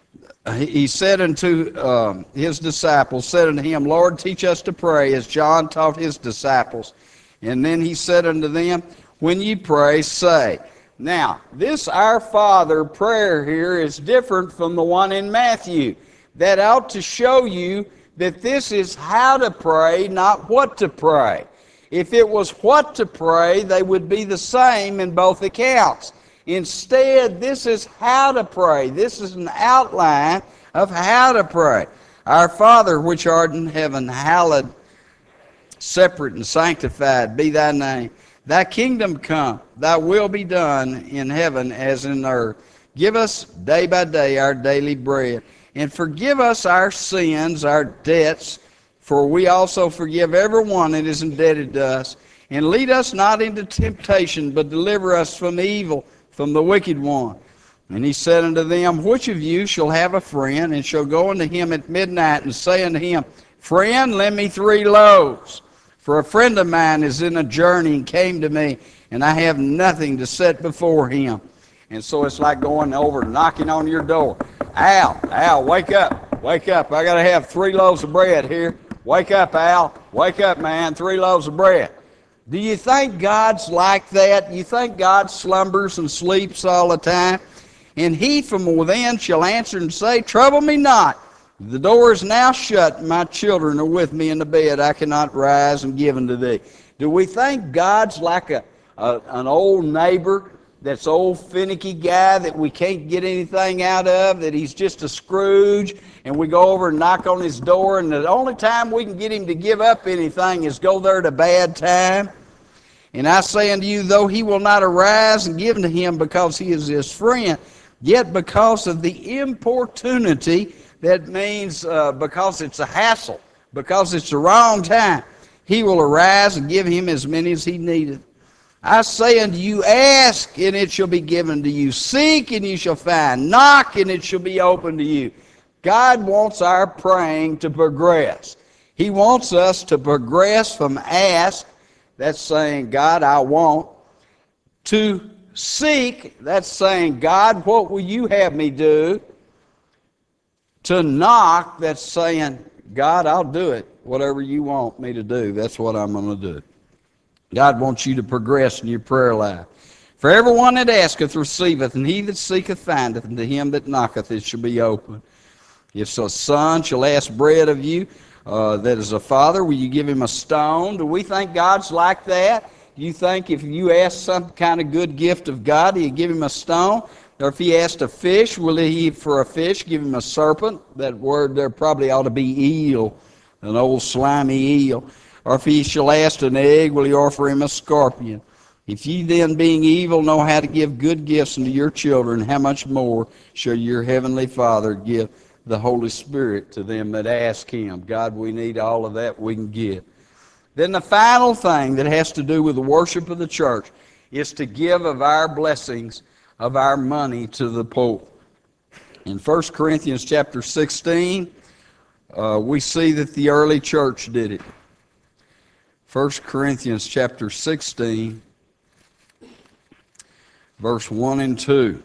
He said unto um, his disciples, said unto him, Lord, teach us to pray, as John taught his disciples. And then he said unto them, when ye pray, say. Now, this Our Father prayer here is different from the one in Matthew. That ought to show you that this is how to pray, not what to pray. If it was what to pray, they would be the same in both accounts. Instead, this is how to pray. This is an outline of how to pray. Our Father, which art in heaven, hallowed, separate and sanctified be thy name. Thy kingdom come, thy will be done in heaven as in earth. Give us day by day our daily bread. And forgive us our sins, our debts, for we also forgive everyone that is indebted to us. And lead us not into temptation, but deliver us from evil, from the wicked one. And he said unto them, which of you shall have a friend, and shall go unto him at midnight, and say unto him, Friend, lend me three loaves, for a friend of mine is in a journey, and came to me, and I have nothing to set before him. And so it's like going over, knocking on your door. Al, Al, wake up, wake up. I got to have three loaves of bread here. Wake up, Al. Wake up, man. Three loaves of bread. Do you think God's like that? Do you think God slumbers and sleeps all the time? And he from within shall answer and say, Trouble me not. The door is now shut, and my children are with me in the bed. I cannot rise and give unto thee. Do we think God's like a, a an old neighbor? That's old finicky guy that we can't get anything out of, that he's just a Scrooge, and we go over and knock on his door, and the only time we can get him to give up anything is go there at a bad time? And I say unto you, though he will not arise and give unto him because he is his friend, yet because of the importunity, that means uh, because it's a hassle, because it's the wrong time, he will arise and give him as many as he needeth. I say unto you, ask, and it shall be given to you. Seek, and you shall find. Knock, and it shall be opened to you. God wants our praying to progress. He wants us to progress from ask, that's saying, God, I want, to seek, that's saying, God, what will you have me do? To knock, that's saying, God, I'll do it. Whatever you want me to do, that's what I'm going to do. God wants you to progress in your prayer life. For everyone that asketh receiveth, and he that seeketh findeth, and to him that knocketh it shall be opened. If a son shall ask bread of you, uh, that is a father, will you give him a stone? Do we think God's like that? Do you think if you ask some kind of good gift of God, he'll give him a stone? Or if he asked a fish, will he, for a fish, give him a serpent? That word there probably ought to be eel, an old slimy eel. Or if he shall ask an egg, will he offer him a scorpion? If ye then, being evil, know how to give good gifts unto your children, how much more shall your heavenly Father give the Holy Spirit to them that ask him? God, we need all of that we can get. Then the final thing that has to do with the worship of the church is to give of our blessings, of our money to the poor. In First Corinthians chapter sixteen, uh, we see that the early church did it. First Corinthians chapter sixteen, verse one and two.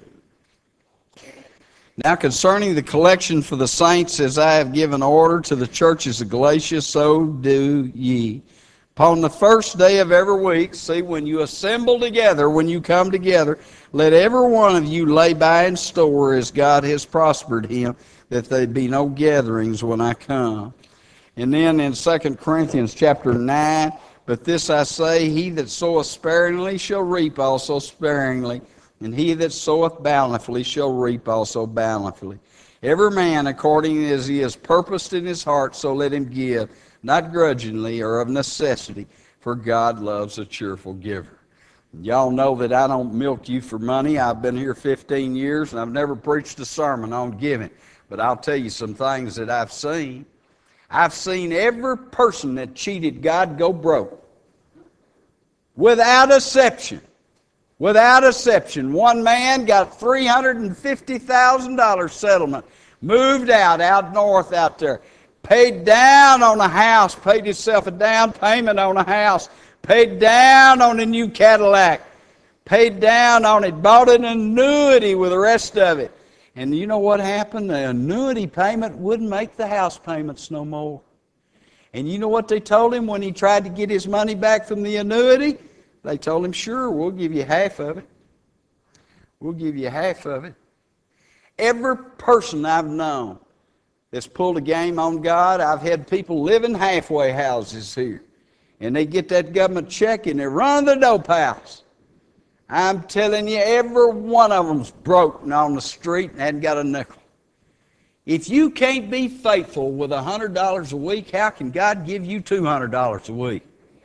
Now concerning the collection for the saints, as I have given order to the churches of Galatia, so do ye. Upon the first day of every week, see, when you assemble together, when you come together, let every one of you lay by in store as God has prospered him, that there be no gatherings when I come. And then in Second Corinthians chapter nine, but this I say, he that soweth sparingly shall reap also sparingly, and he that soweth bountifully shall reap also bountifully. Every man according as he has purposed in his heart, so let him give, not grudgingly or of necessity, for God loves a cheerful giver. Y'all know that I don't milk you for money. I've been here fifteen years, and I've never preached a sermon on giving. But I'll tell you some things that I've seen. I've seen every person that cheated God go broke. Without exception. Without exception. One man got three hundred fifty thousand dollars settlement. Moved out, out north out there. Paid down on a house. Paid himself a down payment on a house. Paid down on a new Cadillac. Paid down on it. Bought an annuity with the rest of it. And you know what happened? The annuity payment wouldn't make the house payments no more. And you know what they told him when he tried to get his money back from the annuity? They told him, sure, we'll give you half of it. We'll give you half of it. Every person I've known that's pulled a game on God, I've had people live in halfway houses here. And they get that government check and they run the dope house. I'm telling you, every one of them's broke and on the street and hadn't got a nickel. If you can't be faithful with one hundred dollars a week, how can God give you two hundred dollars a week?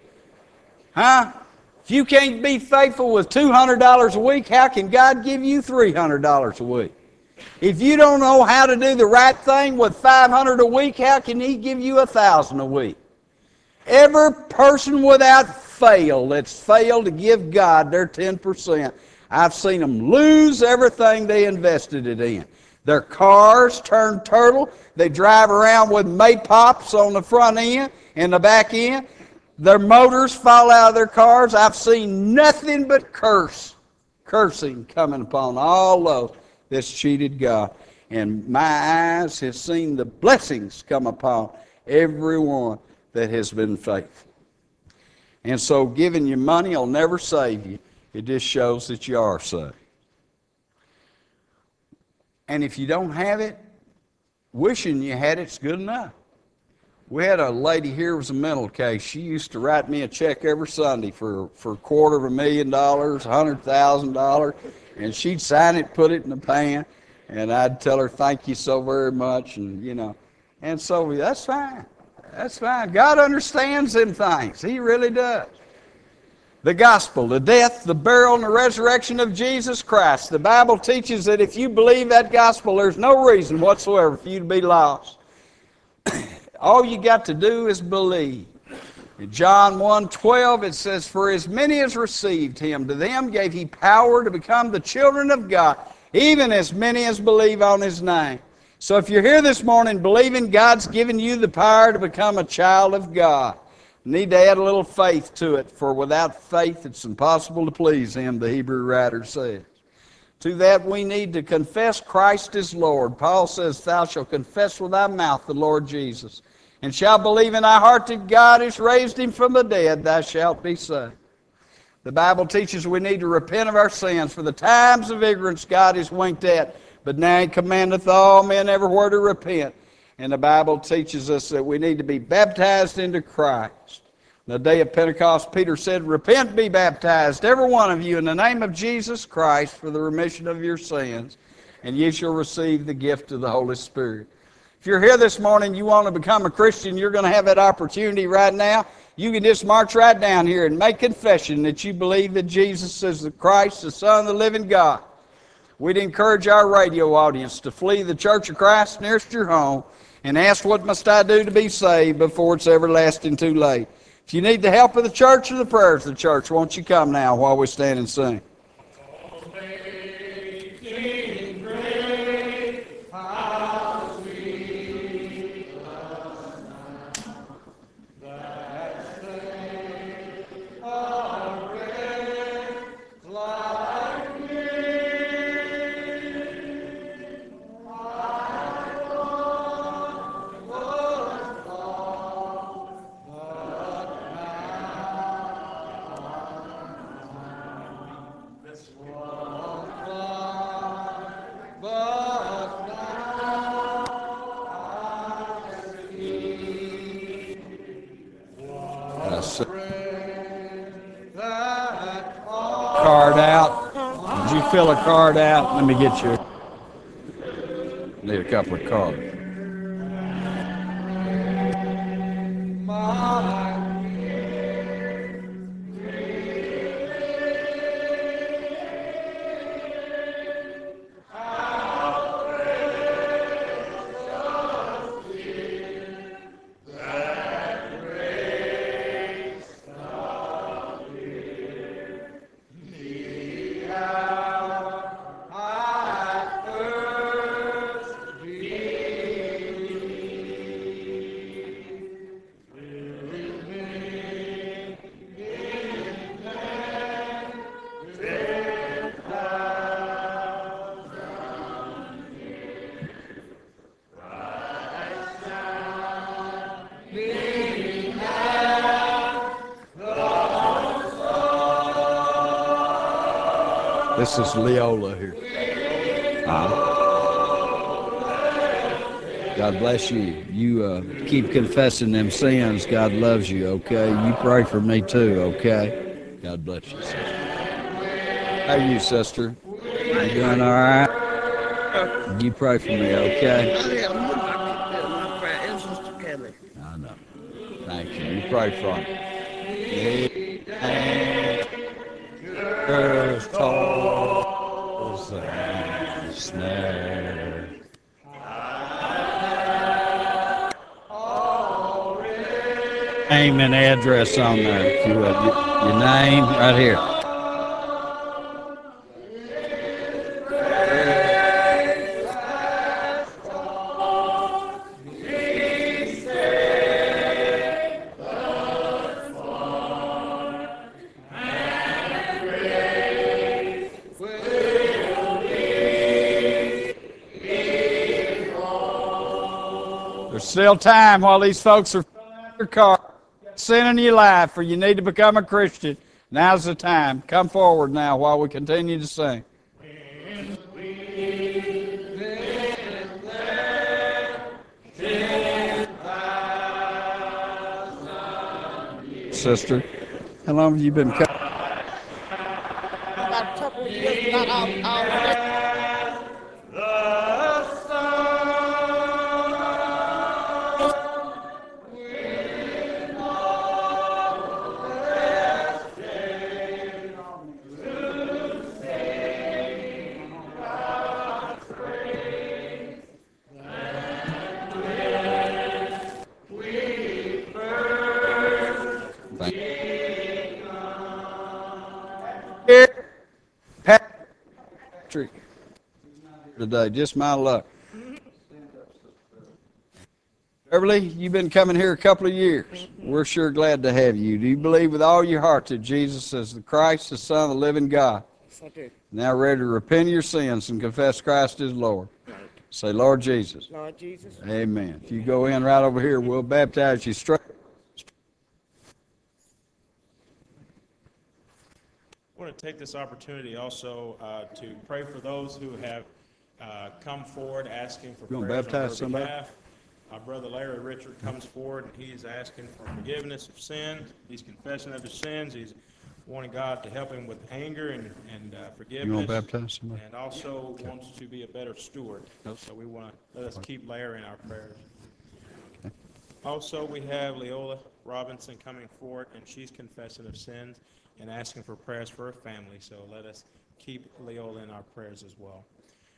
Huh? If you can't be faithful with two hundred dollars a week, how can God give you three hundred dollars a week? If you don't know how to do the right thing with five hundred dollars a week, how can He give you one thousand dollars a week? Every person without fail that's failed to give God their ten percent, I've seen them lose everything they invested it in. Their cars turn turtle. They drive around with maypops on the front end and the back end. Their motors fall out of their cars. I've seen nothing but curse, cursing coming upon all those that's cheated God. And my eyes have seen the blessings come upon everyone that has been faithful. And so giving you money will never save you. It just shows that you are saved. And if you don't have it, wishing you had it's good enough. We had a lady here who was a mental case. She used to write me a check every Sunday for, for a quarter of a million dollars, a hundred thousand dollars, and she'd sign it, put it in the pan, and I'd tell her thank you so very much, and you know. And so that's fine. That's fine. God understands them things. He really does. The gospel, the death, the burial, and the resurrection of Jesus Christ. The Bible teaches that if you believe that gospel, there's no reason whatsoever for you to be lost. All you got to do is believe. In John one twelve it says, for as many as received him, to them gave he power to become the children of God, even as many as believe on his name. So if you're here this morning believing God's given you the power to become a child of God, you need to add a little faith to it, for without faith it's impossible to please him, the Hebrew writer says. To that we need to confess Christ is Lord. Paul says, thou shalt confess with thy mouth the Lord Jesus, and shalt believe in thy heart that God has raised him from the dead, thou shalt be saved. The Bible teaches we need to repent of our sins, for the times of ignorance God has winked at, but now He commandeth all men everywhere to repent. And the Bible teaches us that we need to be baptized into Christ. On the day of Pentecost, Peter said, "Repent, be baptized, every one of you, in the name of Jesus Christ, for the remission of your sins, and ye shall receive the gift of the Holy Spirit." If you're here this morning, you want to become a Christian, you're going to have that opportunity right now. You can just march right down here and make confession that you believe that Jesus is the Christ, the Son of the living God. We'd encourage our radio audience to flee the Church of Christ nearest your home and ask, "What must I do to be saved?" before it's everlasting too late. If you need the help of the church or the prayers of the church, won't you come now while we stand and sing? Card out. Did you fill a card out? Let me get you. Need a couple of cards. This is Leola here. Uh, God bless you. You uh, keep confessing them sins. God loves you, okay? You pray for me too, okay? God bless you, sister. How are you, sister? You doing all right? You pray for me, okay? I know. Thank you. You pray for me. Earth calls and snare. Name and address on there, if you would. Your, your name right here. There's still time while these folks are filling your car, sending you live, for you need to become a Christian. Now's the time. Come forward now while we continue to sing. Sister, how long have you been coming? About a couple of years, not all, all Patrick today, just my luck. Beverly, you've been coming here a couple of years. We're sure glad to have you. Do you believe with all your heart that Jesus is the Christ, the Son of the living God? Yes, I do. Now ready to repent of your sins and confess Christ as Lord. Right. Say, Lord Jesus. Lord Jesus. Amen. If you go in right over here, we'll baptize you straight. going to take this opportunity also uh, to pray for those who have uh, come forward asking for You wanna prayers on baptize their somebody? behalf. Our brother Larry Richard comes forward, and he's asking for forgiveness of sins. He's confessing of his sins. He's wanting God to help him with anger and, and uh, forgiveness. You wanna baptize somebody? And also wants to be a better steward. So we want to, let us keep Larry in our prayers. Also, we have Leola Robinson coming forward, and she's confessing of sins and asking for prayers for her family. So let us keep Leola in our prayers as well.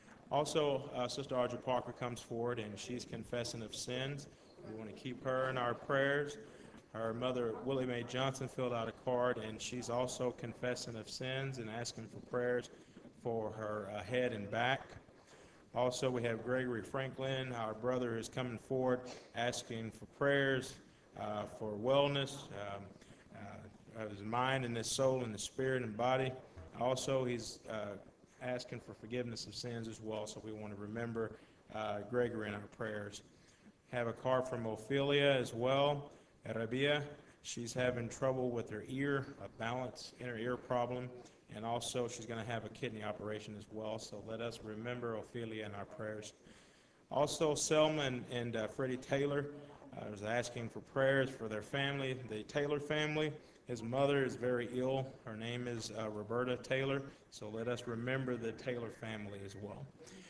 Also, uh, Sister Audrey Parker comes forward, and she's confessing of sins. We want to keep her in our prayers. Her mother, Willie Mae Johnson, filled out a card, and she's also confessing of sins and asking for prayers for her uh, head and back. Also, we have Gregory Franklin, our brother, who's coming forward asking for prayers uh, for wellness um, uh, of his mind and his soul and his spirit and body. Also, he's uh, asking for forgiveness of sins as well, so we want to remember uh, Gregory in our prayers. Have a card from Ophelia as well, Arabia. She's having trouble with her ear, a balance in her ear problem, and also she's going to have a kidney operation as well, so let us remember Ophelia in our prayers. Also, Selma and, and uh, Freddie Taylor uh, was asking for prayers for their family, the Taylor family. His mother is very ill. Her name is uh, Roberta Taylor, so let us remember the Taylor family as well.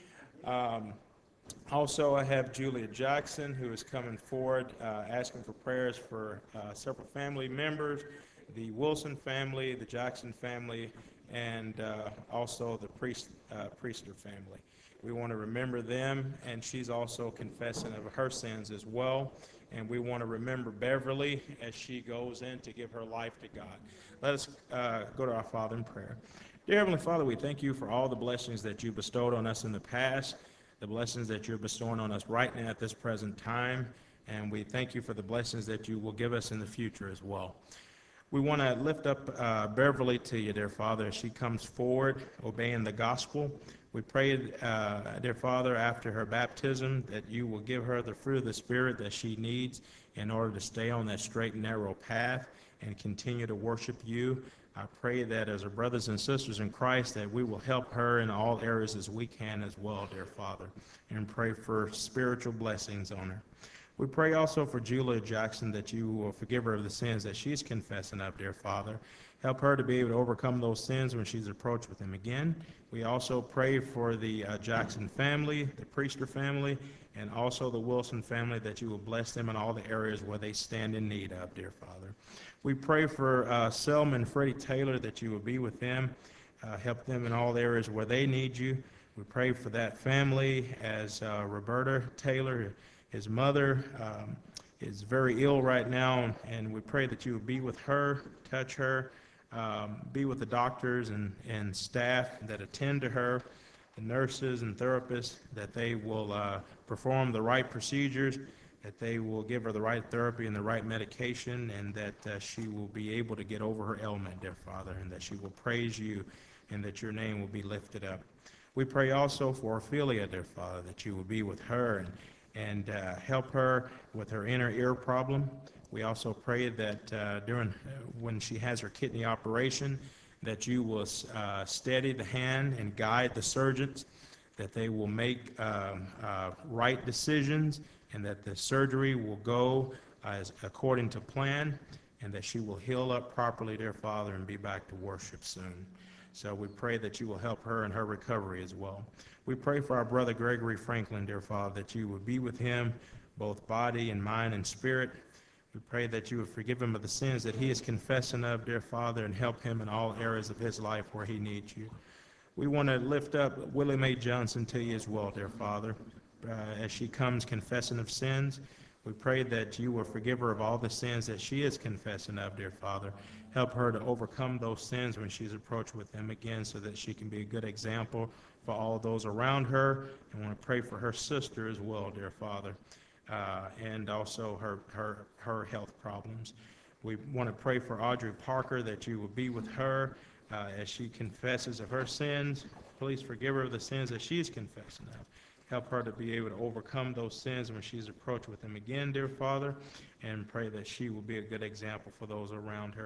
Um, Also, I have Julia Jackson, who is coming forward uh, asking for prayers for uh, several family members, the Wilson family, the Jackson family, and uh, also the Priest, uh, Priester family. We want to remember them, and she's also confessing of her sins as well. And we want to remember Beverly as she goes in to give her life to God. Let us uh, go to our Father in prayer. Dear Heavenly Father, we thank you for all the blessings that you bestowed on us in the past, the blessings that you're bestowing on us right now at this present time, and we thank you for the blessings that you will give us in the future as well. We want to lift up uh, Beverly to you, dear Father, as she comes forward obeying the gospel. We pray, uh, dear Father, after her baptism, that you will give her the fruit of the Spirit that she needs in order to stay on that straight and narrow path and continue to worship you. I pray that as our brothers and sisters in Christ, that we will help her in all areas as we can as well, dear Father, and pray for spiritual blessings on her. We pray also for Julia Jackson, that you will forgive her of the sins that she's confessing of, dear Father. Help her to be able to overcome those sins when she's approached with him again. We also pray for the uh, Jackson family, the Priester family, and also the Wilson family, that you will bless them in all the areas where they stand in need of, dear Father. We pray for uh, Selma and Freddie Taylor, that you will be with them, uh, help them in all the areas where they need you. We pray for that family as uh, Roberta Taylor, his mother, um, is very ill right now, and we pray that you would be with her, touch her, um, be with the doctors and, and staff that attend to her, the nurses and therapists, that they will uh, perform the right procedures, that they will give her the right therapy and the right medication, and that uh, she will be able to get over her ailment, dear Father, and that she will praise you, and that your name will be lifted up. We pray also for Ophelia, dear Father, that you will be with her and and uh, help her with her inner ear problem. We also pray that uh, during uh, when she has her kidney operation, that you will uh, steady the hand and guide the surgeons, that they will make um, uh, right decisions, and that the surgery will go as according to plan, and that she will heal up properly, dear Father, and be back to worship soon. So we pray that you will help her in her recovery as well. We pray for our brother Gregory Franklin, dear Father, that you would be with him, both body and mind and spirit. We pray that you would forgive him of the sins that he is confessing of, dear Father, and help him in all areas of his life where he needs you. We want to lift up Willie Mae Johnson to you as well, dear Father, uh, as she comes confessing of sins. We pray that you will forgive her of all the sins that she is confessing of, dear Father. Help her to overcome those sins when she's approached with them again, so that she can be a good example for all those around her. And want to pray for her sister as well, dear Father, uh, and also her, her, her health problems. We want to pray for Audrey Parker, that you will be with her uh, as she confesses of her sins. Please forgive her of the sins that she's confessing of. Help her to be able to overcome those sins when she's approached with them again, dear Father, and pray that she will be a good example for those around her.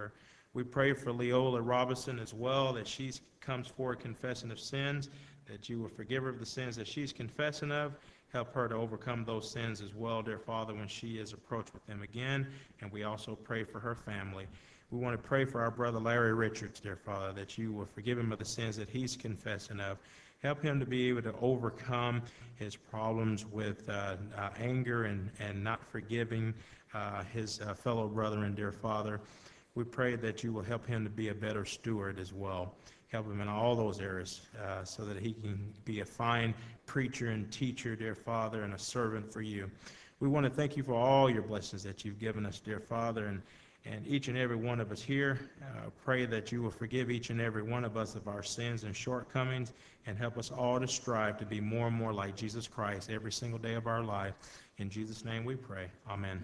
We pray for Leola Robinson as well, that she comes forward confessing of sins, that you will forgive her of the sins that she's confessing of. Help her to overcome those sins as well, dear Father, when she is approached with them again. And we also pray for her family. We want to pray for our brother Larry Richards, dear Father, that you will forgive him of the sins that he's confessing of. Help him to be able to overcome his problems with uh, uh, anger and, and not forgiving uh, his uh, fellow brethren, dear Father. We pray that you will help him to be a better steward as well. Help him in all those areas uh, so that he can be a fine preacher and teacher, dear Father, and a servant for you. We want to thank you for all your blessings that you've given us, dear Father, and, and each and every one of us here. Uh, pray that you will forgive each and every one of us of our sins and shortcomings, and help us all to strive to be more and more like Jesus Christ every single day of our life. In Jesus' name we pray. Amen.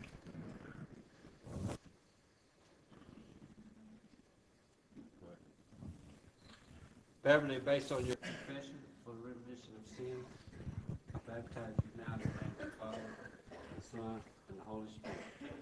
Beverly, based on your confession for the remission of sin, I baptize you now in the name of the Father, the Son, and the Holy Spirit.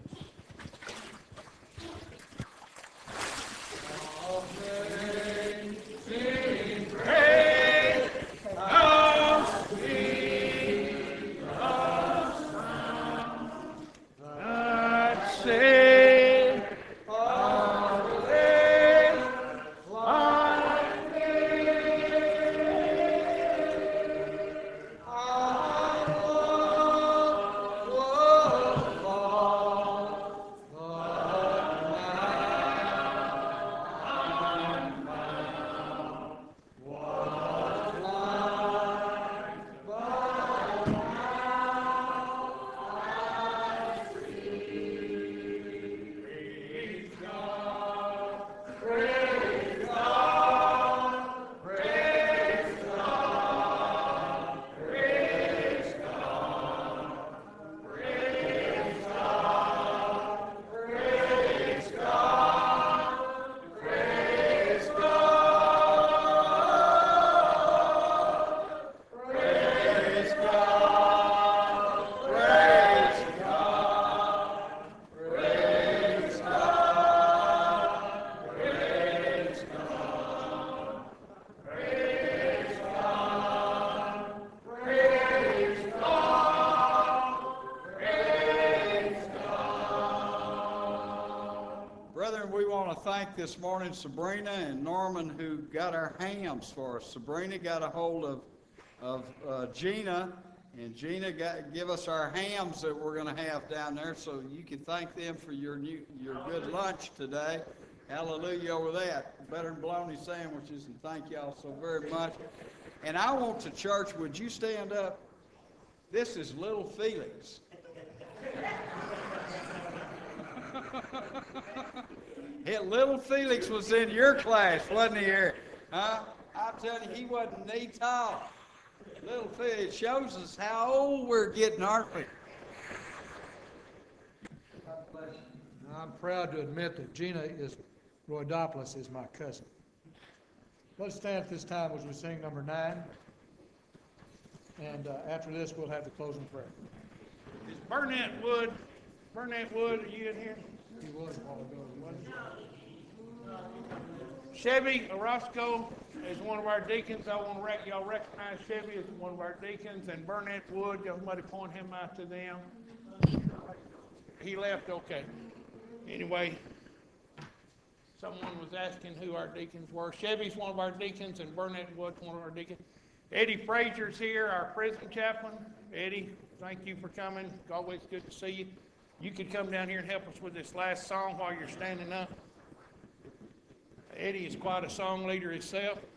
Thank this morning Sabrina and Norman, who got our hams for us. Sabrina got a hold of of uh, Gina, and Gina got give us our hams that we're going to have down there. So you can thank them for your new your good lunch today. Hallelujah over that. Better than bologna sandwiches. And thank y'all so very much. And I want to church. Would you stand up? This is little Felix. Hey, little Felix was in your class, wasn't he here? Huh? I'm telling you, he wasn't knee tall. Little Felix shows us how old we're getting, aren't we? I'm proud to admit that Gina is, Roydopoulos is my cousin. Let's stand at this time as we sing number nine. And uh, after this, we'll have the closing prayer. Is Burnett Wood, Burnett Wood, are you in here? He was a while ago. Chevy Orozco is one of our deacons. I want to rec- y'all recognize Chevy as one of our deacons, and Burnett Wood, y'all somebody point him out to them. He left, okay. Anyway, someone was asking who our deacons were. Chevy's one of our deacons, and Burnett Wood's one of our deacons. Eddie Frazier's here, our prison chaplain. Eddie, thank you for coming. It's always good to see you. You could come down here and help us with this last song while you're standing up. Eddie is quite a song leader himself.